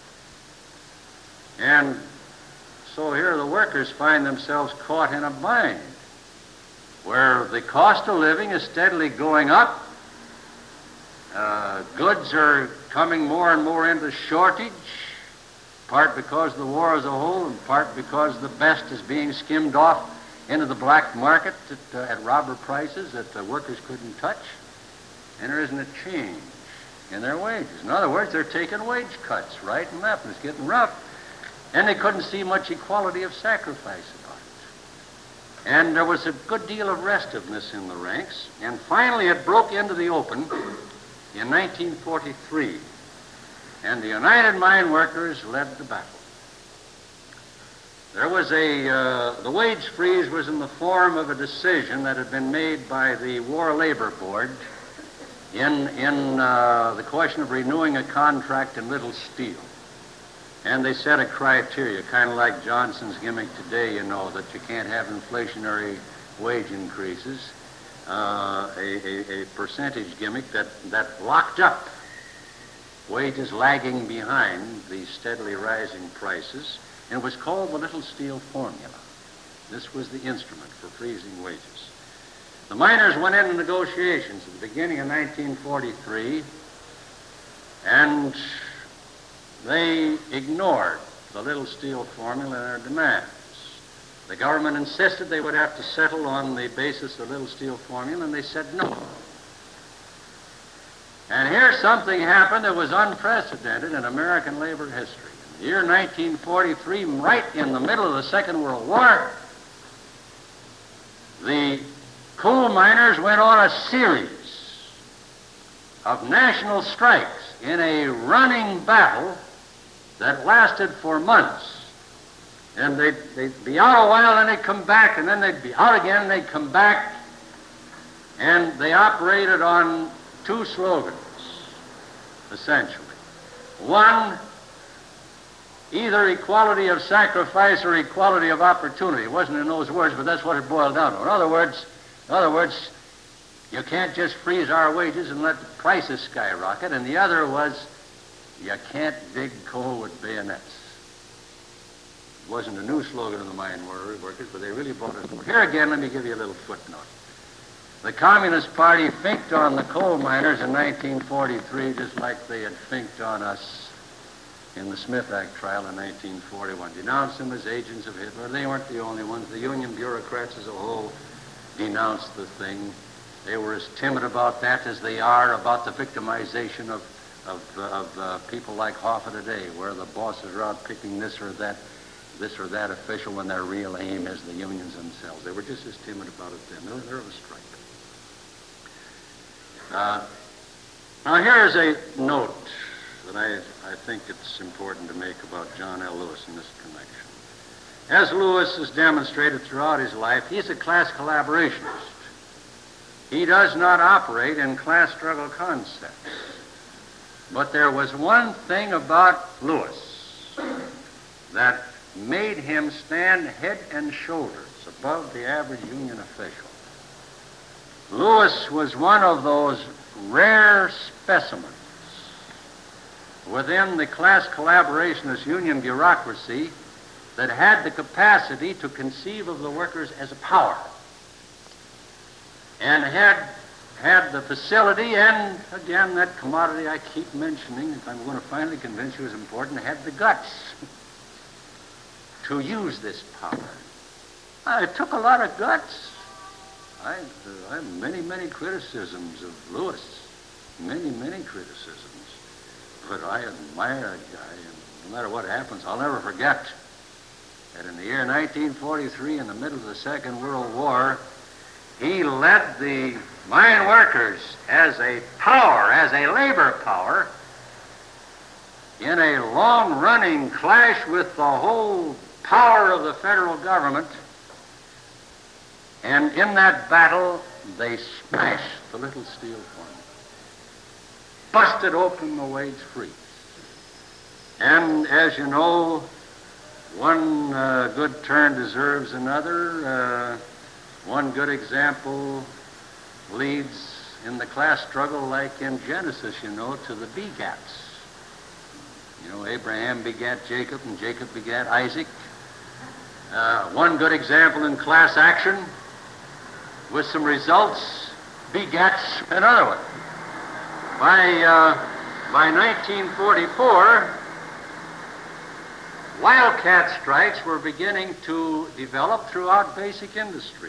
[SPEAKER 1] And so here the workers find themselves caught in a bind where the cost of living is steadily going up. Uh, goods are coming more and more into shortage, part because of the war as a whole, and part because the best is being skimmed off into the black market at, uh, at robber prices that the workers couldn't touch. And there isn't a change in their wages. In other words, they're taking wage cuts right and left, and it's getting rough. And they couldn't see much equality of sacrifice about it. And there was a good deal of restiveness in the ranks. And finally it broke into the open in nineteen forty-three. And the United Mine Workers led the battle. There was a, uh, the wage freeze was in the form of a decision that had been made by the War Labor Board in, in uh, the question of renewing a contract in Little Steel. And they set a criteria, kind of like Johnson's gimmick today, you know, that you can't have inflationary wage increases, uh, a, a, a percentage gimmick that, that locked up wages lagging behind these steadily rising prices, and it was called the Little Steel Formula. This was the instrument for freezing wages. The miners went into negotiations at the beginning of nineteen forty-three, and they ignored the Little Steel Formula and their demands. The government insisted they would have to settle on the basis of the Little Steel Formula, and they said no. And here something happened that was unprecedented in American labor history. In the year nineteen forty-three, right in the middle of the Second World War, the coal miners went on a series of national strikes in a running battle that lasted for months. And they'd, they'd be out a while, then they'd come back, and then they'd be out again, and they'd come back. And they operated on two slogans, essentially. One, either equality of sacrifice or equality of opportunity. It wasn't in those words, but that's what it boiled down to. In other words, in other words, you can't just freeze our wages and let the prices skyrocket. And the other was, you can't dig coal with bayonets. It wasn't a new slogan of the mine workers, but they really bought it for. Here again, let me give you a little footnote. The Communist Party finked on the coal miners in nineteen forty-three just like they had finked on us in the Smith Act trial in nineteen forty-one. Denounced them as agents of Hitler. They weren't the only ones. The union bureaucrats as a whole denounced the thing. They were as timid about that as they are about the victimization of of, uh, of uh, people like Hoffa today, where the bosses are out picking this or that, this or that official when their real aim is the unions themselves. They were just as timid about it then. They're, they're of a strike. Uh, now here's a note that I, I think it's important to make about John L. Lewis in this connection. As Lewis has demonstrated throughout his life, he's a class collaborationist. He does not operate in class struggle concepts. But there was one thing about Lewis that made him stand head and shoulders above the average union official. Lewis was one of those rare specimens within the class collaborationist union bureaucracy that had the capacity to conceive of the workers as a power and had had the facility and, again, that commodity I keep mentioning, if I'm going to finally convince you is important, had the guts to use this power. Uh, it took a lot of guts. I, uh, I have many, many criticisms of Lewis, many, many criticisms. But I admire that guy, and no matter what happens, I'll never forget that in the year nineteen forty-three, in the middle of the Second World War, he led the mine workers as a power, as a labor power, in a long-running clash with the whole power of the federal government. And in that battle, they smashed the little steel plant, busted open the wage freeze. And as you know, one uh, good turn deserves another. Uh, one good example leads in the class struggle, like in Genesis, you know, to the begats. You know, Abraham begat Jacob, and Jacob begat Isaac. Uh, one good example in class action, with some results, begats another one. By, uh, by nineteen forty-four, wildcat strikes were beginning to develop throughout basic industry.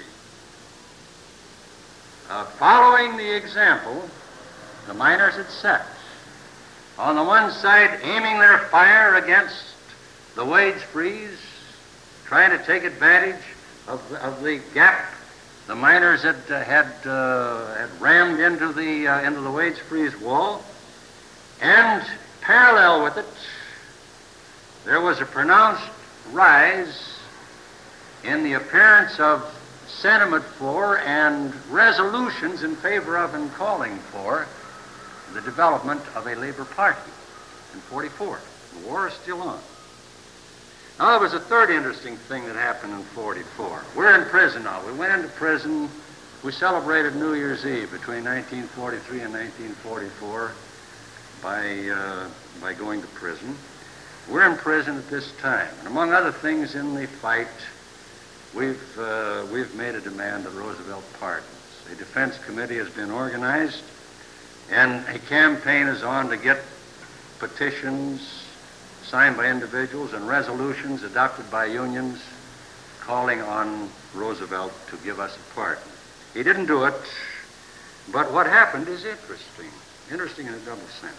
[SPEAKER 1] Uh, following the example the miners had set, on the one side aiming their fire against the wage freeze, trying to take advantage of, of the gap the miners had uh, had, uh, had rammed into the uh, into the wage freeze wall, and parallel with it, there was a pronounced rise in the appearance of sentiment for and resolutions in favor of and calling for the development of a labor party in forty-four. The war is still on. Now, there was a third interesting thing that happened in forty-four. We're in prison now. We went into prison. We celebrated New Year's Eve between nineteen forty-three and nineteen forty-four by, uh, by going to prison. We're in prison at this time. And among other things in the fight, we've, uh, we've made a demand that Roosevelt pardons. A defense committee has been organized, and a campaign is on to get petitions signed by individuals and resolutions adopted by unions calling on Roosevelt to give us a pardon. He didn't do it, but what happened is interesting. Interesting in a double sense.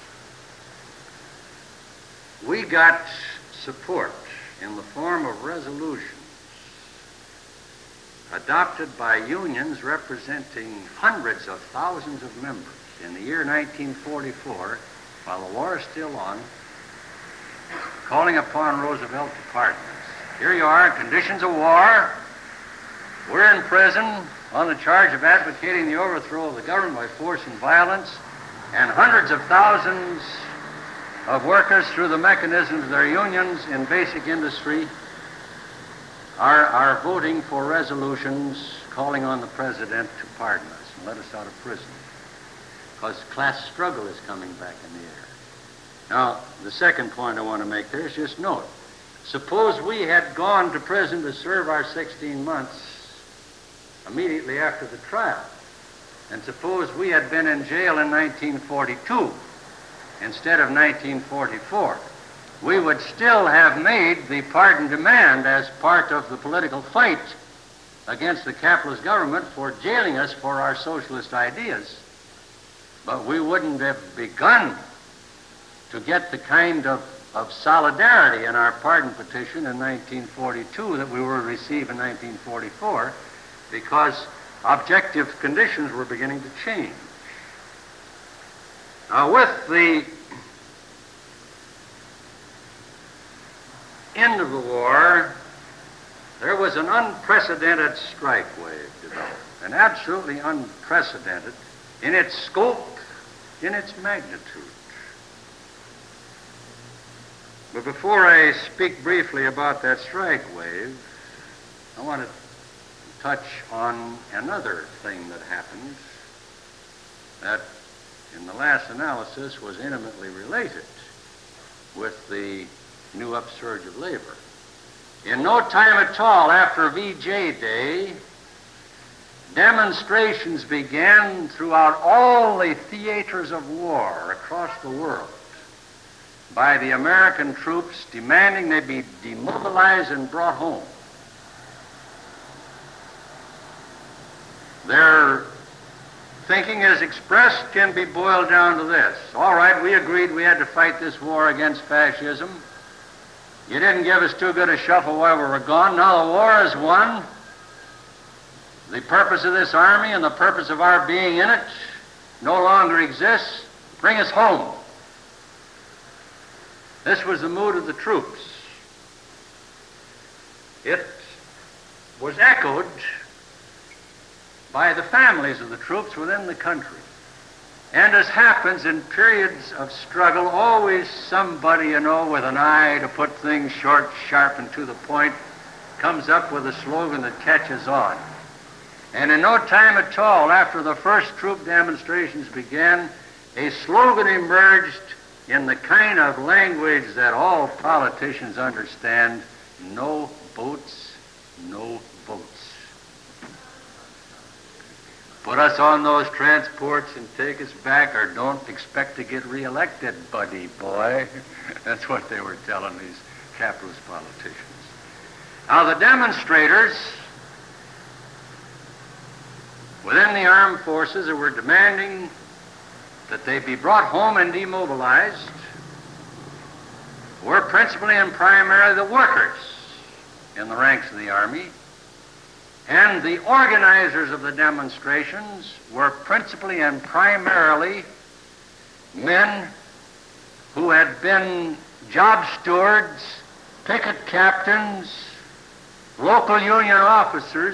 [SPEAKER 1] We got support in the form of resolutions adopted by unions representing hundreds of thousands of members in the year nineteen forty-four, while the war is still on, calling upon Roosevelt to pardon us. Here you are in conditions of war. We're in prison on the charge of advocating the overthrow of the government by force and violence, and hundreds of thousands of workers through the mechanisms of their unions in basic industry are, are voting for resolutions calling on the president to pardon us and let us out of prison, because class struggle is coming back in the air. Now, the second point I want to make there is just note. Suppose we had gone to prison to serve our sixteen months immediately after the trial, and suppose we had been in jail in nineteen forty-two instead of nineteen forty-four. We would still have made the pardon demand as part of the political fight against the capitalist government for jailing us for our socialist ideas, but we wouldn't have begun to get the kind of, of solidarity in our pardon petition in nineteen forty-two that we will receive in nineteen forty-four, because objective conditions were beginning to change. Now, with the end of the war, there was an unprecedented strike wave developed, and absolutely unprecedented in its scope, in its magnitude. But before I speak briefly about that strike wave, I want to touch on another thing that happened that, in the last analysis, was intimately related with the new upsurge of labor. In no time at all after V J Day, demonstrations began throughout all the theaters of war across the world by the American troops demanding they be demobilized and brought home. Their thinking as expressed can be boiled down to this. All right, we agreed we had to fight this war against fascism. You didn't give us too good a shuffle while we were gone. Now the war is won. The purpose of this army and the purpose of our being in it no longer exists. Bring us home. This was the mood of the troops. It was echoed by the families of the troops within the country. And as happens in periods of struggle, always somebody, you know, with an eye to put things short, sharp, and to the point, comes up with a slogan that catches on. And in no time at all, after the first troop demonstrations began, a slogan emerged in the kind of language that all politicians understand: no boats, no boats. Put us on those transports and take us back, or don't expect to get reelected, buddy boy. That's what they were telling these capitalist politicians. Now the demonstrators within the armed forces that were demanding that they be brought home and demobilized were principally and primarily the workers in the ranks of the army. And the organizers of the demonstrations were principally and primarily men who had been job stewards, picket captains, local union officers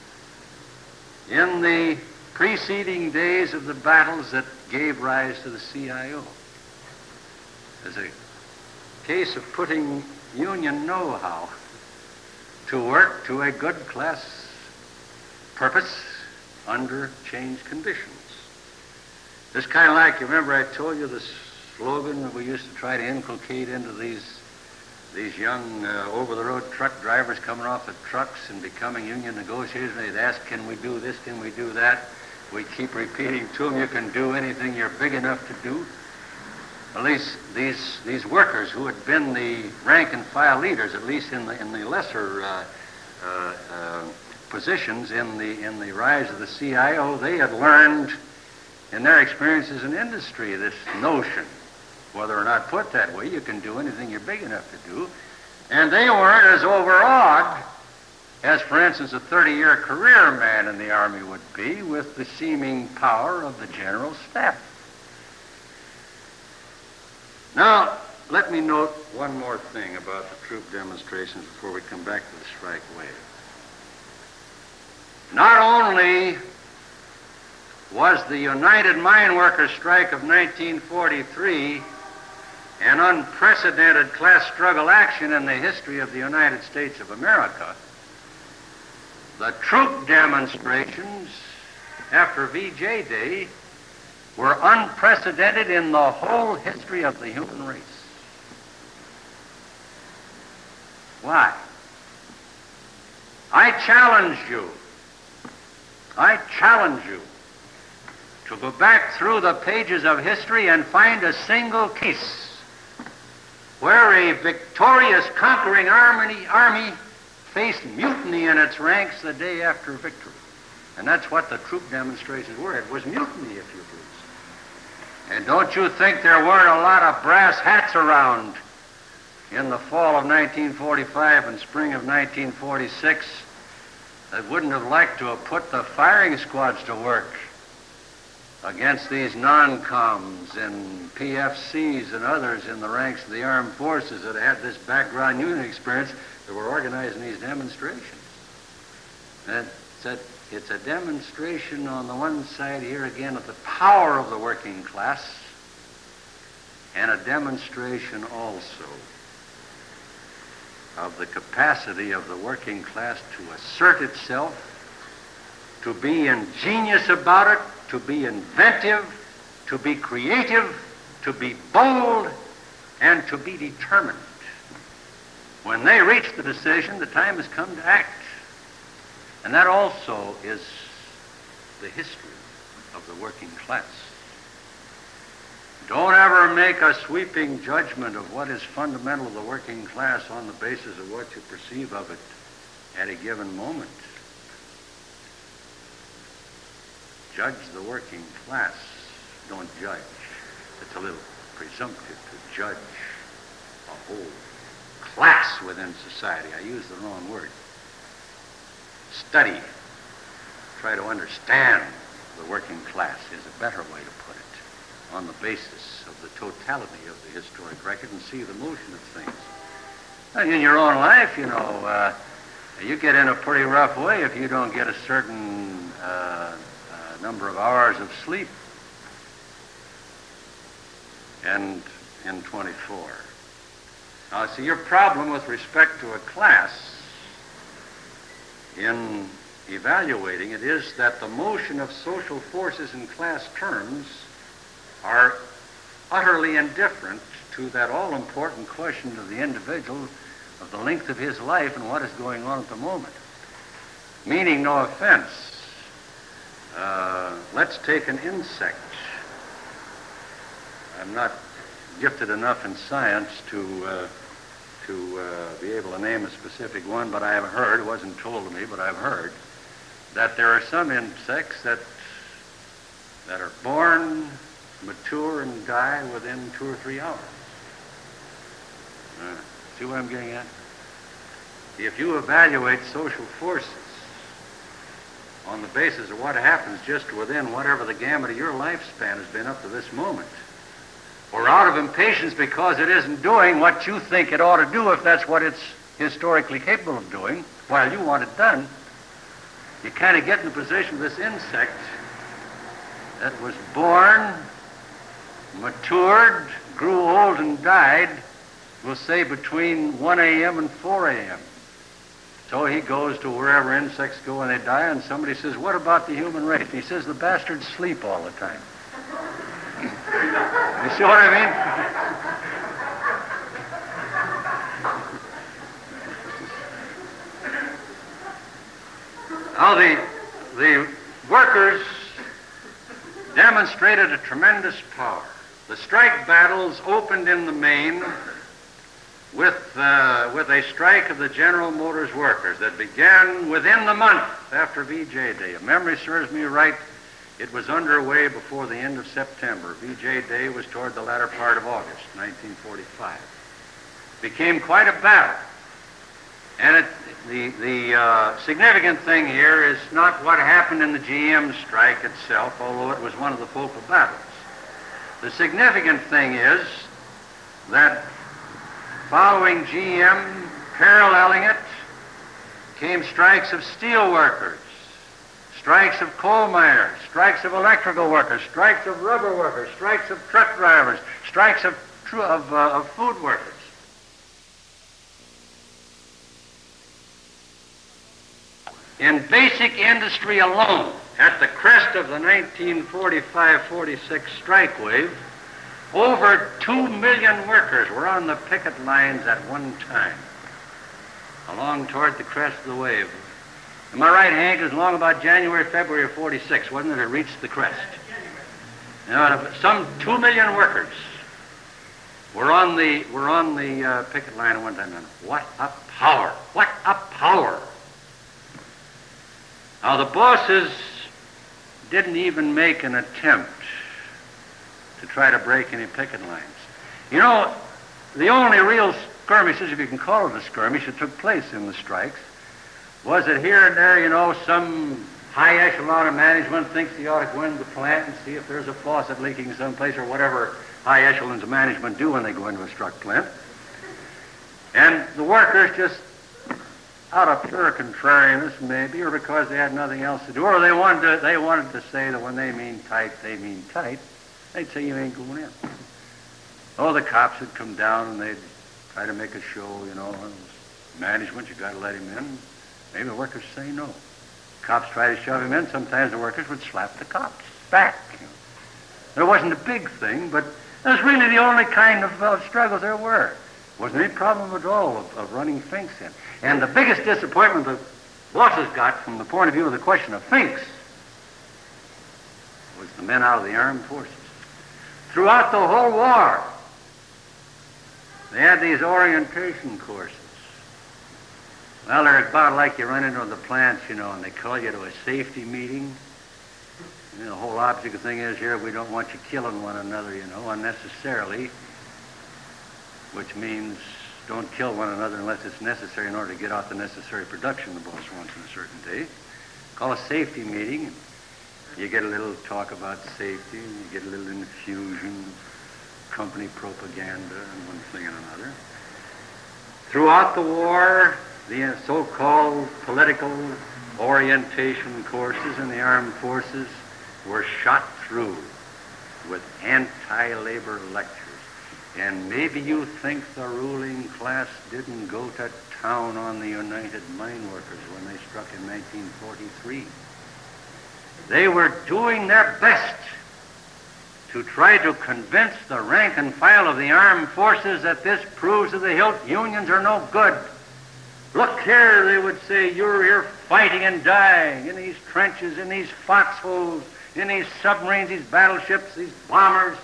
[SPEAKER 1] in the preceding days of the battles that gave rise to the C I O. As a case of putting union know-how to work to a good class purpose under changed conditions. It's kind of like, you remember I told you the slogan that we used to try to inculcate into these these young uh, over-the-road truck drivers coming off the trucks and becoming union negotiators, and they'd ask, can we do this, can we do that? We keep repeating to them, you can do anything you're big enough to do. At least these these workers who had been the rank and file leaders, at least in the in the lesser uh, uh, uh, positions in the in the rise of the C I O, they had learned in their experiences in industry this notion, whether or not put that way, you can do anything you're big enough to do. And they weren't as overawed as, for instance, a thirty-year career man in the Army would be with the seeming power of the General Staff. Now, let me note one more thing about the troop demonstrations before we come back to the strike wave. Not only was the United Mine Workers strike of nineteen forty-three an unprecedented class struggle action in the history of the United States of America, the troop demonstrations after V J Day were unprecedented in the whole history of the human race. Why? I challenge you, I challenge you to go back through the pages of history and find a single case where a victorious conquering army, army faced mutiny in its ranks the day after victory. And that's what the troop demonstrations were. It was mutiny, if you please. And don't you think there weren't a lot of brass hats around in the fall of nineteen forty-five and spring of nineteen forty-six that wouldn't have liked to have put the firing squads to work against these non-coms and P F Cs and others in the ranks of the armed forces that had this background union experience that were organizing these demonstrations. And it's a, it's a demonstration on the one side here again of the power of the working class, and a demonstration also of the capacity of the working class to assert itself, to be ingenious about it, to be inventive, to be creative, to be bold, and to be determined. When they reach the decision, the time has come to act. And that also is the history of the working class. Don't ever make a sweeping judgment of what is fundamental to the working class on the basis of what you perceive of it at a given moment. Judge the working class. Don't judge. It's a little presumptive to judge a whole class within society. I use the wrong word. Study, try to understand the working class is a better way to put it, on the basis of the totality of the historic record and see the motion of things. And in your own life, you know, uh, you get in a pretty rough way if you don't get a certain uh, uh, number of hours of sleep. And in twenty-four. Now, see, your problem with respect to a class in evaluating it is that the motion of social forces in class terms are utterly indifferent to that all-important question of the individual, of the length of his life and what is going on at the moment. Meaning, no offense, uh, let's take an insect. I'm not gifted enough in science to uh, to uh, be able to name a specific one, but I have heard, it wasn't told to me, but I've heard, that there are some insects that that are born, mature, and die within two or three hours. Uh, see what I'm getting at? If you evaluate social forces on the basis of what happens just within whatever the gamut of your lifespan has been up to this moment, or out of impatience because it isn't doing what you think it ought to do if that's what it's historically capable of doing, while you want it done, you kind of get in the position of this insect that was born, matured, grew old, and died, we'll say between one a.m. and four a.m. So he goes to wherever insects go and they die, and somebody says, what about the human race? And he says, the bastards sleep all the time. You see what I mean? Now, the, the workers demonstrated a tremendous power. The strike battles opened in the main with, uh, with a strike of the General Motors workers that began within the month after V J Day. If memory serves me right, it was underway before the end of September. V J Day was toward the latter part of August, nineteen forty-five. Became quite a battle. And it, the, the uh, significant thing here is not what happened in the G M strike itself, although it was one of the focal battles. The significant thing is that following G M, paralleling it, came strikes of steel workers, strikes of coal miners, strikes of electrical workers, strikes of rubber workers, strikes of truck drivers, strikes of, tr- of, uh, of food workers. In basic industry alone, at the crest of the nineteen forty-five forty-six strike wave, over two million workers were on the picket lines at one time, along toward the crest of the wave. Am I right, Hank? It was along about January, February of forty-six, wasn't it? It reached the crest. Now, some two million workers were on the were on the uh, picket line at one time. What a power! What a power! Now, the bosses didn't even make an attempt to try to break any picket lines. You know, the only real skirmishes, if you can call it a skirmish, that took place in the strikes was that here and there, you know, some high echelon of management thinks he ought to go into the plant and see if there's a faucet leaking someplace or whatever high echelons of management do when they go into a struck plant. And the workers just, out of pure contrariness maybe, or because they had nothing else to do, or they wanted to, they wanted to say that when they mean tight, they mean tight, they'd say you ain't going in. Oh, the cops would come down and they'd try to make a show, you know, management, you got to let him in. Maybe the workers say no. Cops try to shove him in. Sometimes the workers would slap the cops back. You know. It wasn't a big thing, but That's really the only kind of uh, struggle there were. Wasn't any problem at all of, of running Finks in. And the biggest disappointment the bosses got from the point of view of the question of Finks was the men out of the armed forces. Throughout the whole war, they had these orientation courses. Well, they're about like you run into the plants, you know, and they call you to a safety meeting. You know, the whole object of the thing is here, we don't want you killing one another, you know, unnecessarily, which means don't kill one another unless it's necessary in order to get out the necessary production the boss wants on a certain day. Call a safety meeting, and you get a little talk about safety, and you get a little infusion, company propaganda, and one thing and another. Throughout the war, the so-called political orientation courses in the armed forces were shot through with anti-labor lectures. And maybe you think the ruling class didn't go to town on the United Mine Workers when they struck in nineteen forty-three. They were doing their best to try to convince the rank and file of the armed forces that this proves to the hilt unions are no good. Look here, they would say, you're here fighting and dying in these trenches, in these foxholes, in these submarines, these battleships, these bombers.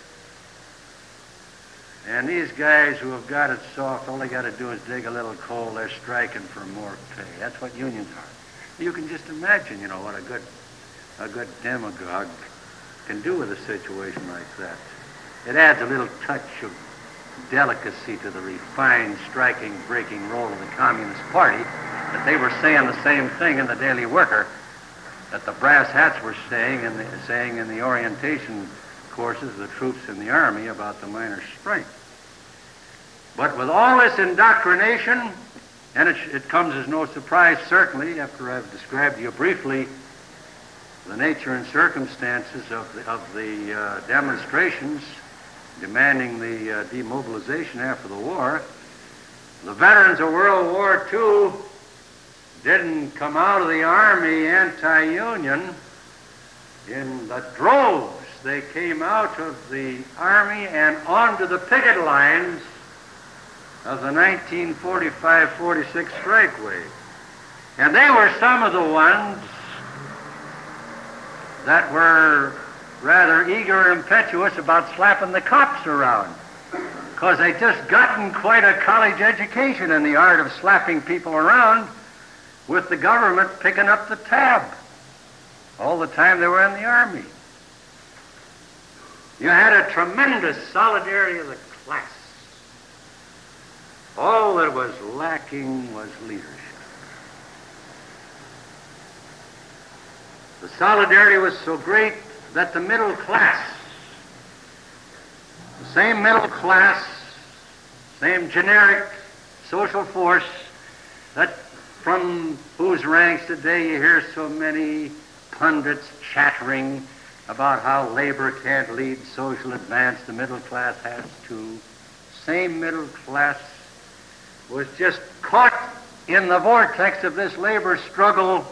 [SPEAKER 1] And these guys who have got it soft, all they got to do is dig a little coal, they're striking for more pay. That's what unions are. You can just imagine, you know, what a good, a good demagogue can do with a situation like that. It adds a little touch of delicacy to the refined, striking, breaking role of the Communist Party, that they were saying the same thing in the Daily Worker that the brass hats were saying in the, saying in the orientation courses of the troops in the Army about the miners' strike. But with all this indoctrination, and it, it comes as no surprise, certainly, after I've described to you briefly the nature and circumstances of the, of the uh, demonstrations demanding the uh, demobilization after the war, the veterans of World War Two didn't come out of the Army anti-union in the droves. They came out of the Army and onto the picket lines of the nineteen forty-five forty-six strike wave. And they were some of the ones that were rather eager and impetuous about slapping the cops around, because they'd just gotten quite a college education in the art of slapping people around with the government picking up the tab all the time they were in the Army. You had a tremendous solidarity of the class. All that was lacking was leadership. The solidarity was so great that the middle class, the same middle class, same generic social force that from whose ranks today you hear so many pundits chattering about how labor can't lead social advance, the middle class has to. Same middle class was just caught in the vortex of this labor struggle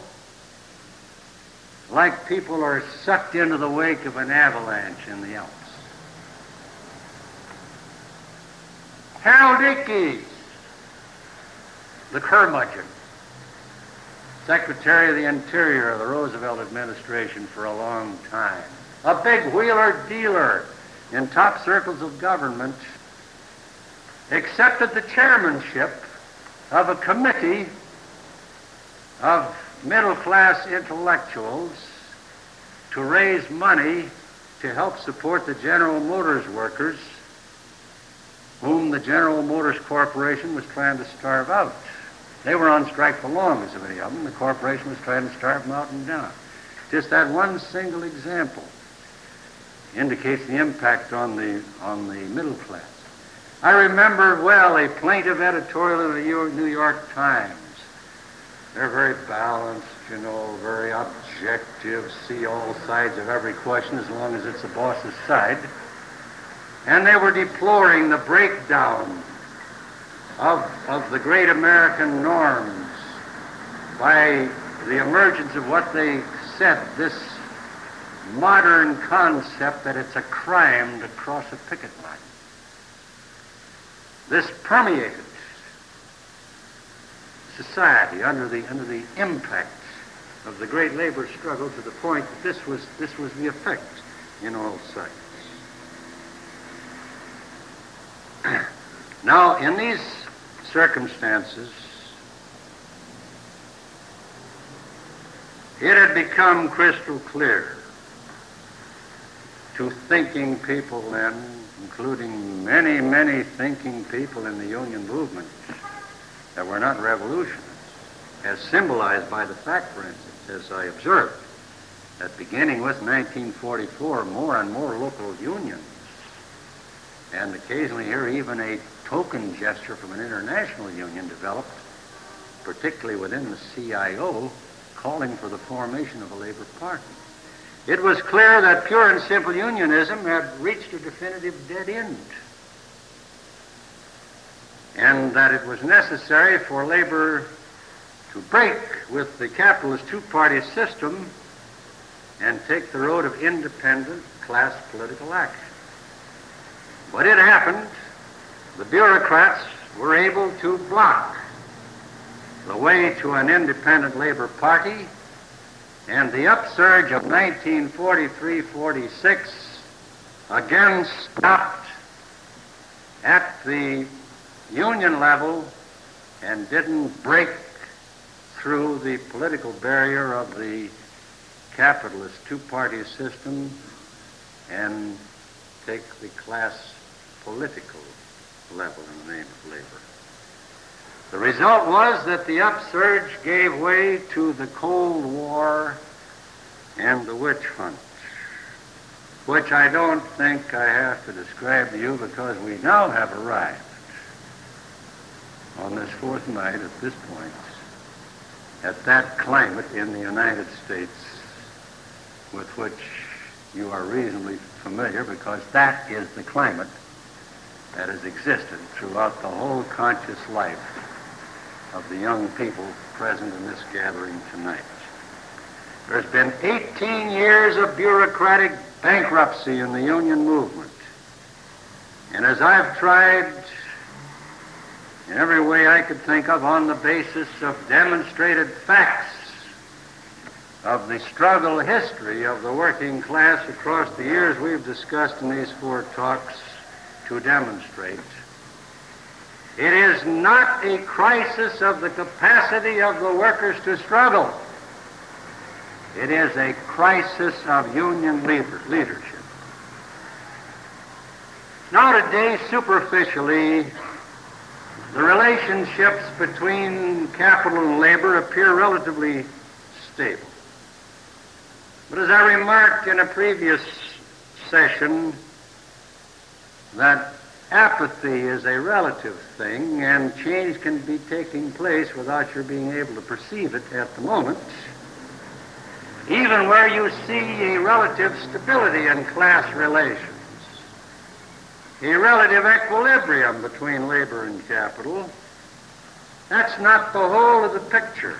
[SPEAKER 1] like people are sucked into the wake of an avalanche in the Alps. Harold Ickes, the curmudgeon, Secretary of the Interior of the Roosevelt administration for a long time, a big wheeler dealer in top circles of government, accepted the chairmanship of a committee of middle-class intellectuals to raise money to help support the General Motors workers, whom the General Motors Corporation was trying to starve out. They were on strike for long, so many of them. The corporation was trying to starve them out and down. Just that one single example indicates the impact on the on the middle class. I remember well a plaintive editorial in the New York Times. They're very balanced, you know, very objective, see all sides of every question as long as it's the boss's side. And they were deploring the breakdown of, of the great American norms by the emergence of what they said this modern concept that it's a crime to cross a picket line. This permeated society under the under the impact of the great labor struggle to the point that this was this was the effect in all sides. Now, in these circumstances, it had become crystal clear to thinking people then, including many, many thinking people in the Union movement that were not revolutionists, as symbolized by the fact, for instance, as I observed, that beginning with nineteen forty-four, more and more local unions, and occasionally here even a token gesture from an international union developed, particularly within the C I O, calling for the formation of a labor party. It was clear that pure and simple unionism had reached a definitive dead end, and that it was necessary for labor to break with the capitalist two-party system and take the road of independent class political action. But it happened. The bureaucrats were able to block the way to an independent labor party, and the upsurge of nineteen forty-three forty-six again stopped at the union level and didn't break through the political barrier of the capitalist two-party system and take the class political level in the name of labor. The result was that the upsurge gave way to the Cold War and the witch hunt, which I don't think I have to describe to you because we now have arrived on this fourth night at this point at that climate in the United States with which you are reasonably familiar, because that is the climate that has existed throughout the whole conscious life of the young people present in this gathering tonight. There's been eighteen years of bureaucratic bankruptcy in the union movement. And as I've tried in every way I could think of on the basis of demonstrated facts of the struggle history of the working class across the years we've discussed in these four talks to demonstrate, it is not a crisis of the capacity of the workers to struggle. It is a crisis of union leader, leadership. Now today, superficially, the relationships between capital and labor appear relatively stable. But as I remarked in a previous session, that apathy is a relative thing, and change can be taking place without your being able to perceive it at the moment, even where you see a relative stability in class relations, a relative equilibrium between labor and capital. That's not the whole of the picture.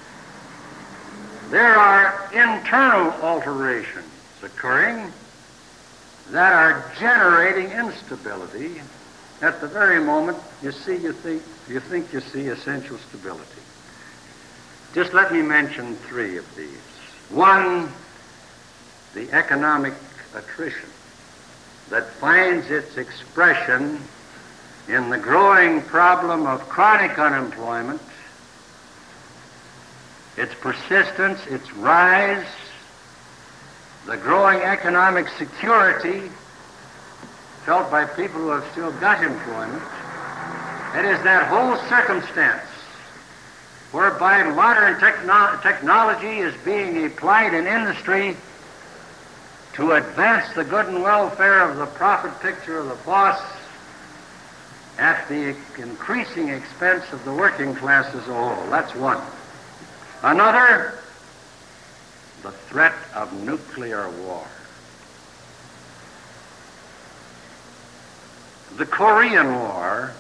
[SPEAKER 1] There are internal alterations occurring that are generating instability at the very moment you see you think you think you see essential stability. Just let me mention three of these. One, the economic attrition that finds its expression in the growing problem of chronic unemployment, its persistence, its rise, the growing economic security felt by people who have still got employment. It is that whole circumstance whereby modern techno- technology is being applied in industry to advance the good and welfare of the profit picture of the boss at the increasing expense of the working class as a whole. That's one. Another, the threat of nuclear war. The Korean War,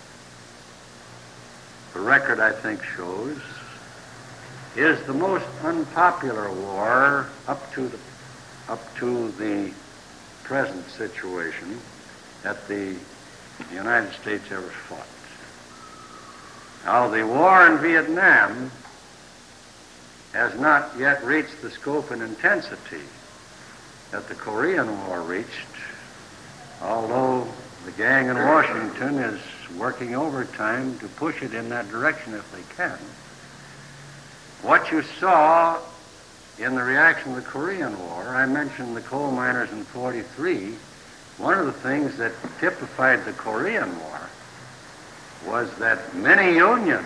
[SPEAKER 1] the record I think shows, is the most unpopular war up to the up to the present situation that the United States ever fought. Now, the war in Vietnam has not yet reached the scope and intensity that the Korean War reached, although the gang in Washington is working overtime to push it in that direction if they can. What you saw in the reaction to the Korean War, I mentioned the coal miners in forty-three. One of the things that typified the Korean War was that many unions,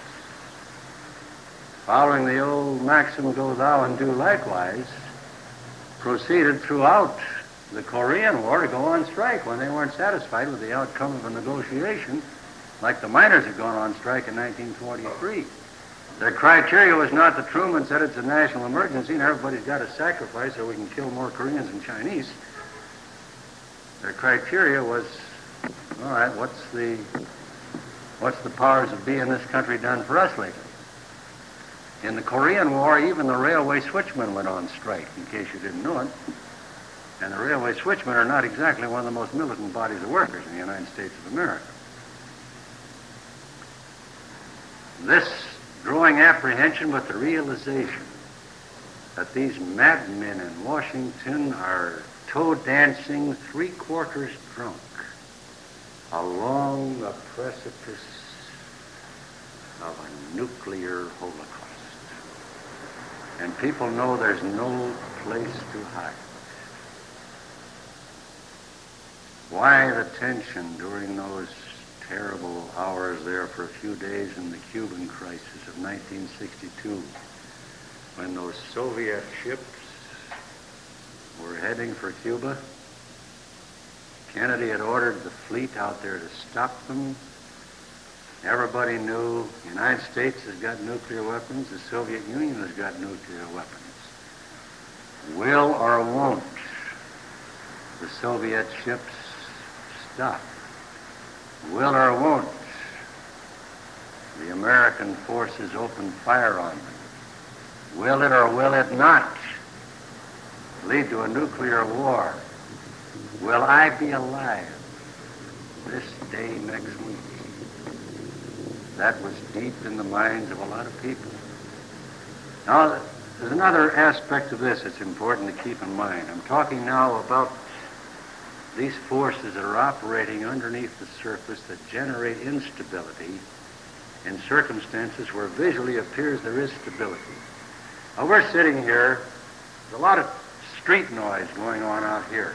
[SPEAKER 1] following the old maxim, go thou and do likewise, proceeded throughout the Korean War to go on strike when they weren't satisfied with the outcome of a negotiation, like the miners had gone on strike in nineteen forty-three. Their criteria was not that Truman said it's a national emergency and everybody's got to sacrifice so we can kill more Koreans and Chinese. Their criteria was, all right, what's the what's the powers that be in this country done for us lately? In the Korean War, even the railway switchmen went on strike, in case you didn't know it. And the railway switchmen are not exactly one of the most militant bodies of workers in the United States of America. This growing apprehension with the realization that these madmen in Washington are toe dancing three-quarters drunk along the precipice of a nuclear holocaust. And people know there's no place to hide. Why the tension during those terrible hours there for a few days in the Cuban crisis of nineteen sixty-two, when those Soviet ships were heading for Cuba? Kennedy had ordered the fleet out there to stop them. Everybody knew the United States has got nuclear weapons, the Soviet Union has got nuclear weapons. Will or won't the Soviet ships stop? Will or won't the American forces open fire on them? Will it or will it not lead to a nuclear war? Will I be alive this day next week? That was deep in the minds of a lot of people. Now, there's another aspect of this that's important to keep in mind. I'm talking now about these forces that are operating underneath the surface that generate instability in circumstances where visually appears there is stability. Now, we're sitting here, there's a lot of street noise going on out here.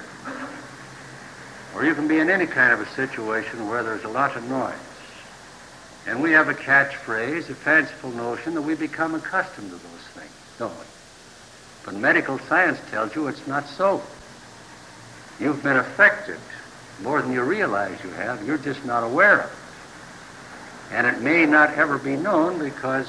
[SPEAKER 1] Or you can be in any kind of a situation where there's a lot of noise. And we have a catchphrase, a fanciful notion that we become accustomed to those things, don't we? But medical science tells you it's not so. You've been affected more than you realize you have. You're just not aware of it. And it may not ever be known because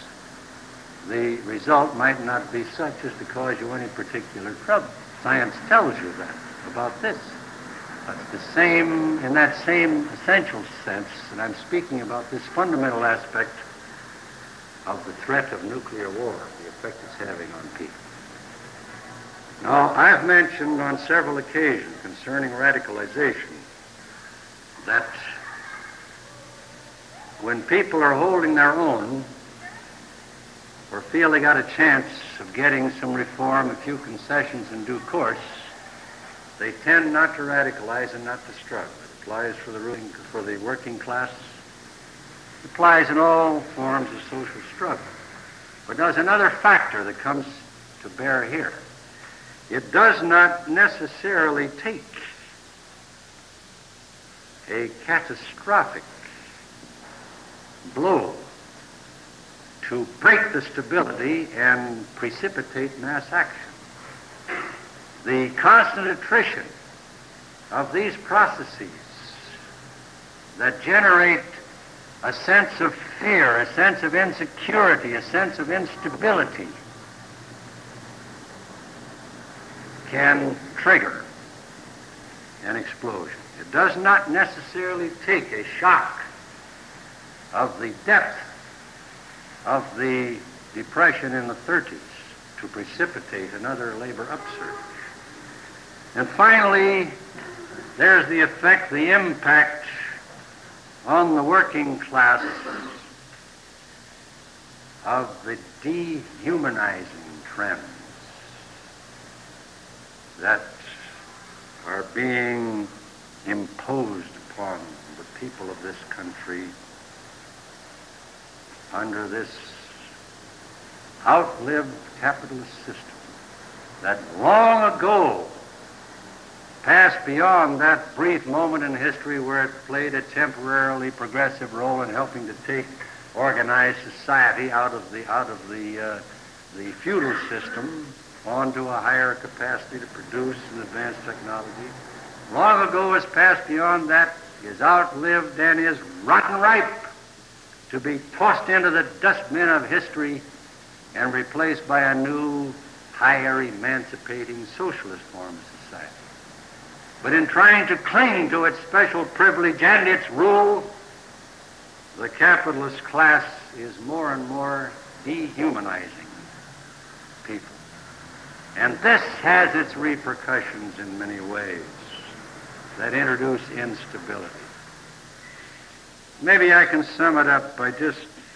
[SPEAKER 1] the result might not be such as to cause you any particular trouble. Science tells you that about this. It's the same, in that same essential sense, and I'm speaking about this fundamental aspect of the threat of nuclear war, the effect it's having on people. Now, I've mentioned on several occasions concerning radicalization that when people are holding their own or feel they got a chance of getting some reform, a few concessions in due course, they tend not to radicalize and not to struggle. It applies for the ruling, for the working class. It applies in all forms of social struggle. But there's another factor that comes to bear here. It does not necessarily take a catastrophic blow to break the stability and precipitate mass action. The constant attrition of these processes that generate a sense of fear, a sense of insecurity, a sense of instability can trigger an explosion. It does not necessarily take a shock of the depth of the depression in the thirties to precipitate another labor upsurge. And finally, there's the effect, the impact on the working class of the dehumanizing trends that are being imposed upon the people of this country under this outlived capitalist system that long ago passed beyond that brief moment in history where it played a temporarily progressive role in helping to take organized society out of the out of the uh, the feudal system onto a higher capacity to produce and advance technology. Long ago has passed beyond that, is outlived, and is rotten ripe to be tossed into the dustbin of history and replaced by a new, higher, emancipating socialist form of society. But in trying to cling to its special privilege and its rule, the capitalist class is more and more dehumanizing people. And this has its repercussions in many ways that introduce instability. Maybe I can sum it up by just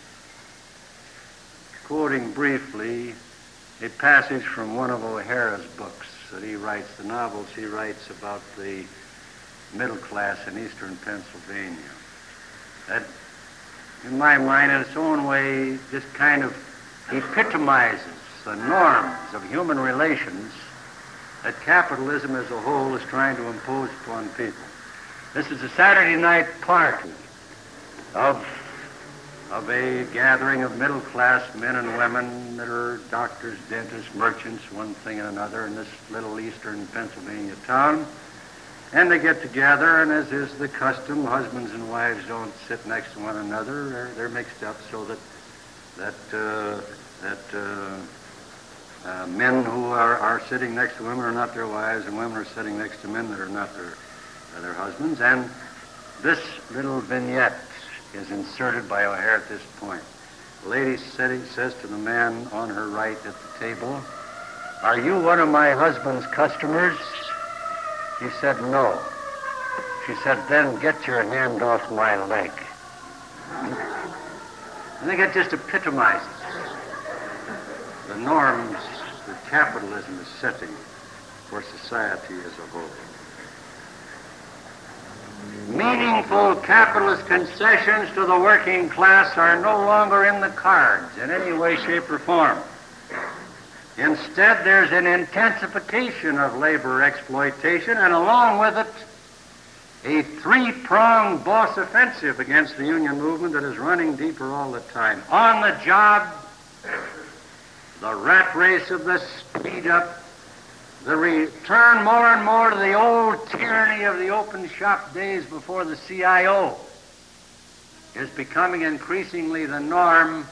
[SPEAKER 1] quoting briefly a passage from one of O'Hara's books that he writes, the novels he writes about the middle class in eastern Pennsylvania. That, in my mind, in its own way, just kind of epitomizes the norms of human relations that capitalism as a whole is trying to impose upon people. This is a Saturday night party of, of a gathering of middle-class men and women that are doctors, dentists, merchants, one thing and another in this little eastern Pennsylvania town. And they get together, and as is the custom, husbands and wives don't sit next to one another. They're, they're mixed up so that that uh, that uh, uh, men who are, are sitting next to women are not their wives, and women are sitting next to men that are not their uh, their husbands. And this little vignette is inserted by O'Hara at this point. The lady sitting says to the man on her right at the table, "Are you one of my husband's customers?" He said, "No." She said, "Then get your hand off my leg." I think it just epitomizes the norms that capitalism is setting for society as a whole. Meaningful capitalist concessions to the working class are no longer in the cards in any way, shape, or form. Instead, there's an intensification of labor exploitation, and along with it, a three-pronged boss offensive against the union movement that is running deeper all the time. On the job, the rat race of the speed up, the return more and more to the old tyranny of the open shop days before the C I O is becoming increasingly the norm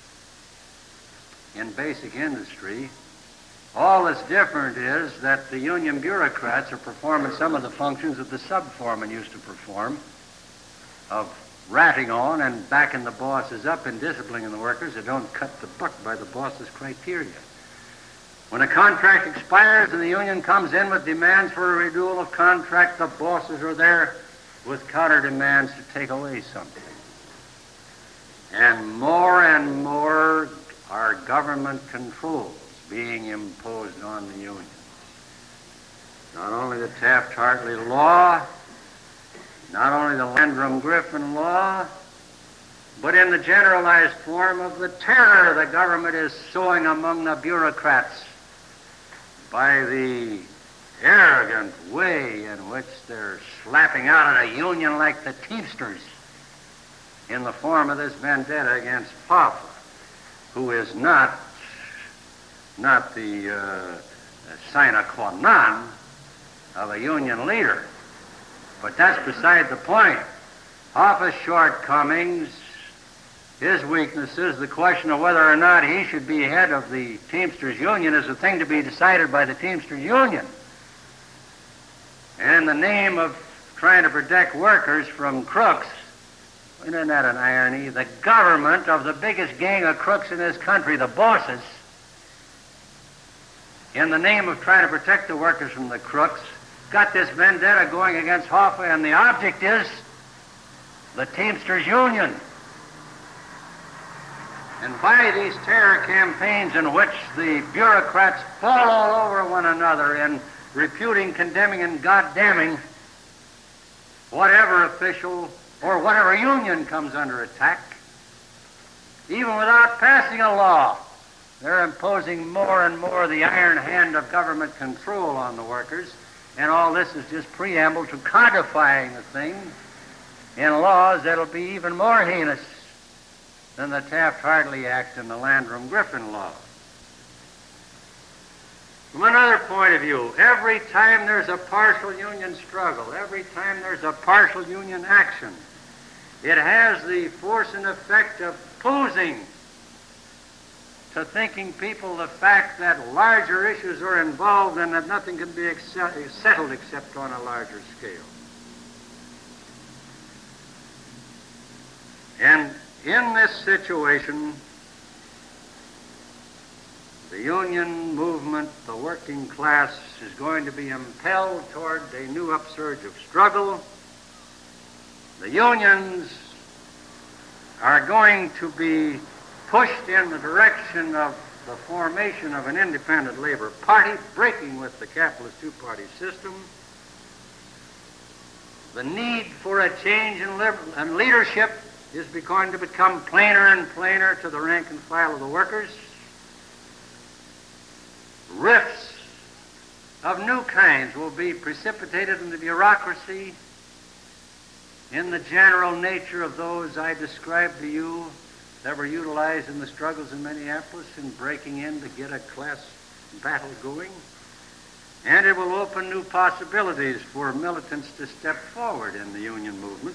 [SPEAKER 1] in basic industry. All that's different is that the union bureaucrats are performing some of the functions that the sub-foreman used to perform, of ratting on and backing the bosses up and disciplining the workers that don't cut the buck by the boss's criteria. When a contract expires and the union comes in with demands for a renewal of contract, the bosses are there with counter demands to take away something. And more and more are government controls being imposed on the unions. Not only the Taft-Hartley law, not only the Landrum-Griffin law, but in the generalized form of the terror the government is sowing among the bureaucrats by the arrogant way in which they're slapping out at a union like the Teamsters in the form of this vendetta against Hoffa, who is not not the uh, sine qua non of a union leader. But that's beside the point. Hoffa's shortcomings, his weaknesses, the question of whether or not he should be head of the Teamsters Union is a thing to be decided by the Teamsters Union. And in the name of trying to protect workers from crooks, isn't that an irony? The government of the biggest gang of crooks in this country, the bosses, in the name of trying to protect the workers from the crooks, got this vendetta going against Hoffa, and the object is the Teamsters Union. And by these terror campaigns in which the bureaucrats fall all over one another in reputing, condemning, and goddamning whatever official or whatever union comes under attack, even without passing a law, they're imposing more and more the iron hand of government control on the workers, and all this is just preamble to codifying the thing in laws that'll be even more heinous than the Taft-Hartley Act and the Landrum-Griffin Law. From another point of view, every time there's a partial union struggle, every time there's a partial union action, it has the force and effect of posing to thinking people the fact that larger issues are involved and that nothing can be ex- settled except on a larger scale. And in this situation, the union movement, the working class, is going to be impelled toward a new upsurge of struggle. The unions are going to be pushed in the direction of the formation of an independent labor party, breaking with the capitalist two-party system. The need for a change in, liber- in leadership is going to become plainer and plainer to the rank and file of the workers. Rifts of new kinds will be precipitated in the bureaucracy in the general nature of those I described to you that were utilized in the struggles in Minneapolis in breaking in to get a class battle going. And it will open new possibilities for militants to step forward in the union movement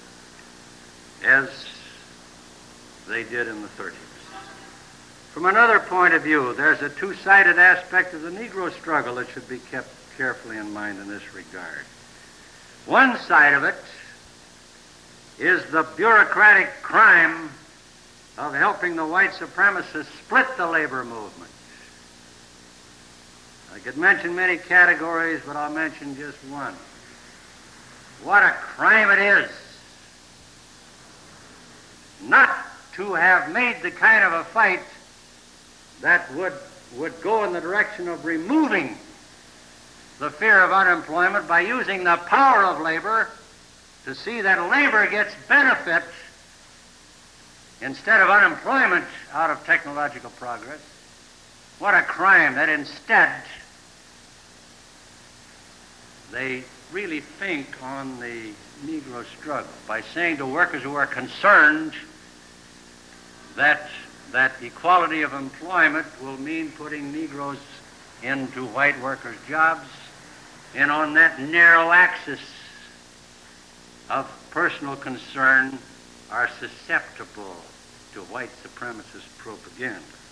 [SPEAKER 1] as they did in the thirties. From another point of view, there's a two-sided aspect of the Negro struggle that should be kept carefully in mind in this regard. One side of it is the bureaucratic crime of helping the white supremacists split the labor movement. I could mention many categories, but I'll mention just one. What a crime it is not to have made the kind of a fight that would, would go in the direction of removing the fear of unemployment by using the power of labor to see that labor gets benefit instead of unemployment out of technological progress. What a crime that instead they really think on the Negro struggle by saying to workers who are concerned that that equality of employment will mean putting Negroes into white workers' jobs, and on that narrow axis of personal concern are susceptible to white supremacist propaganda.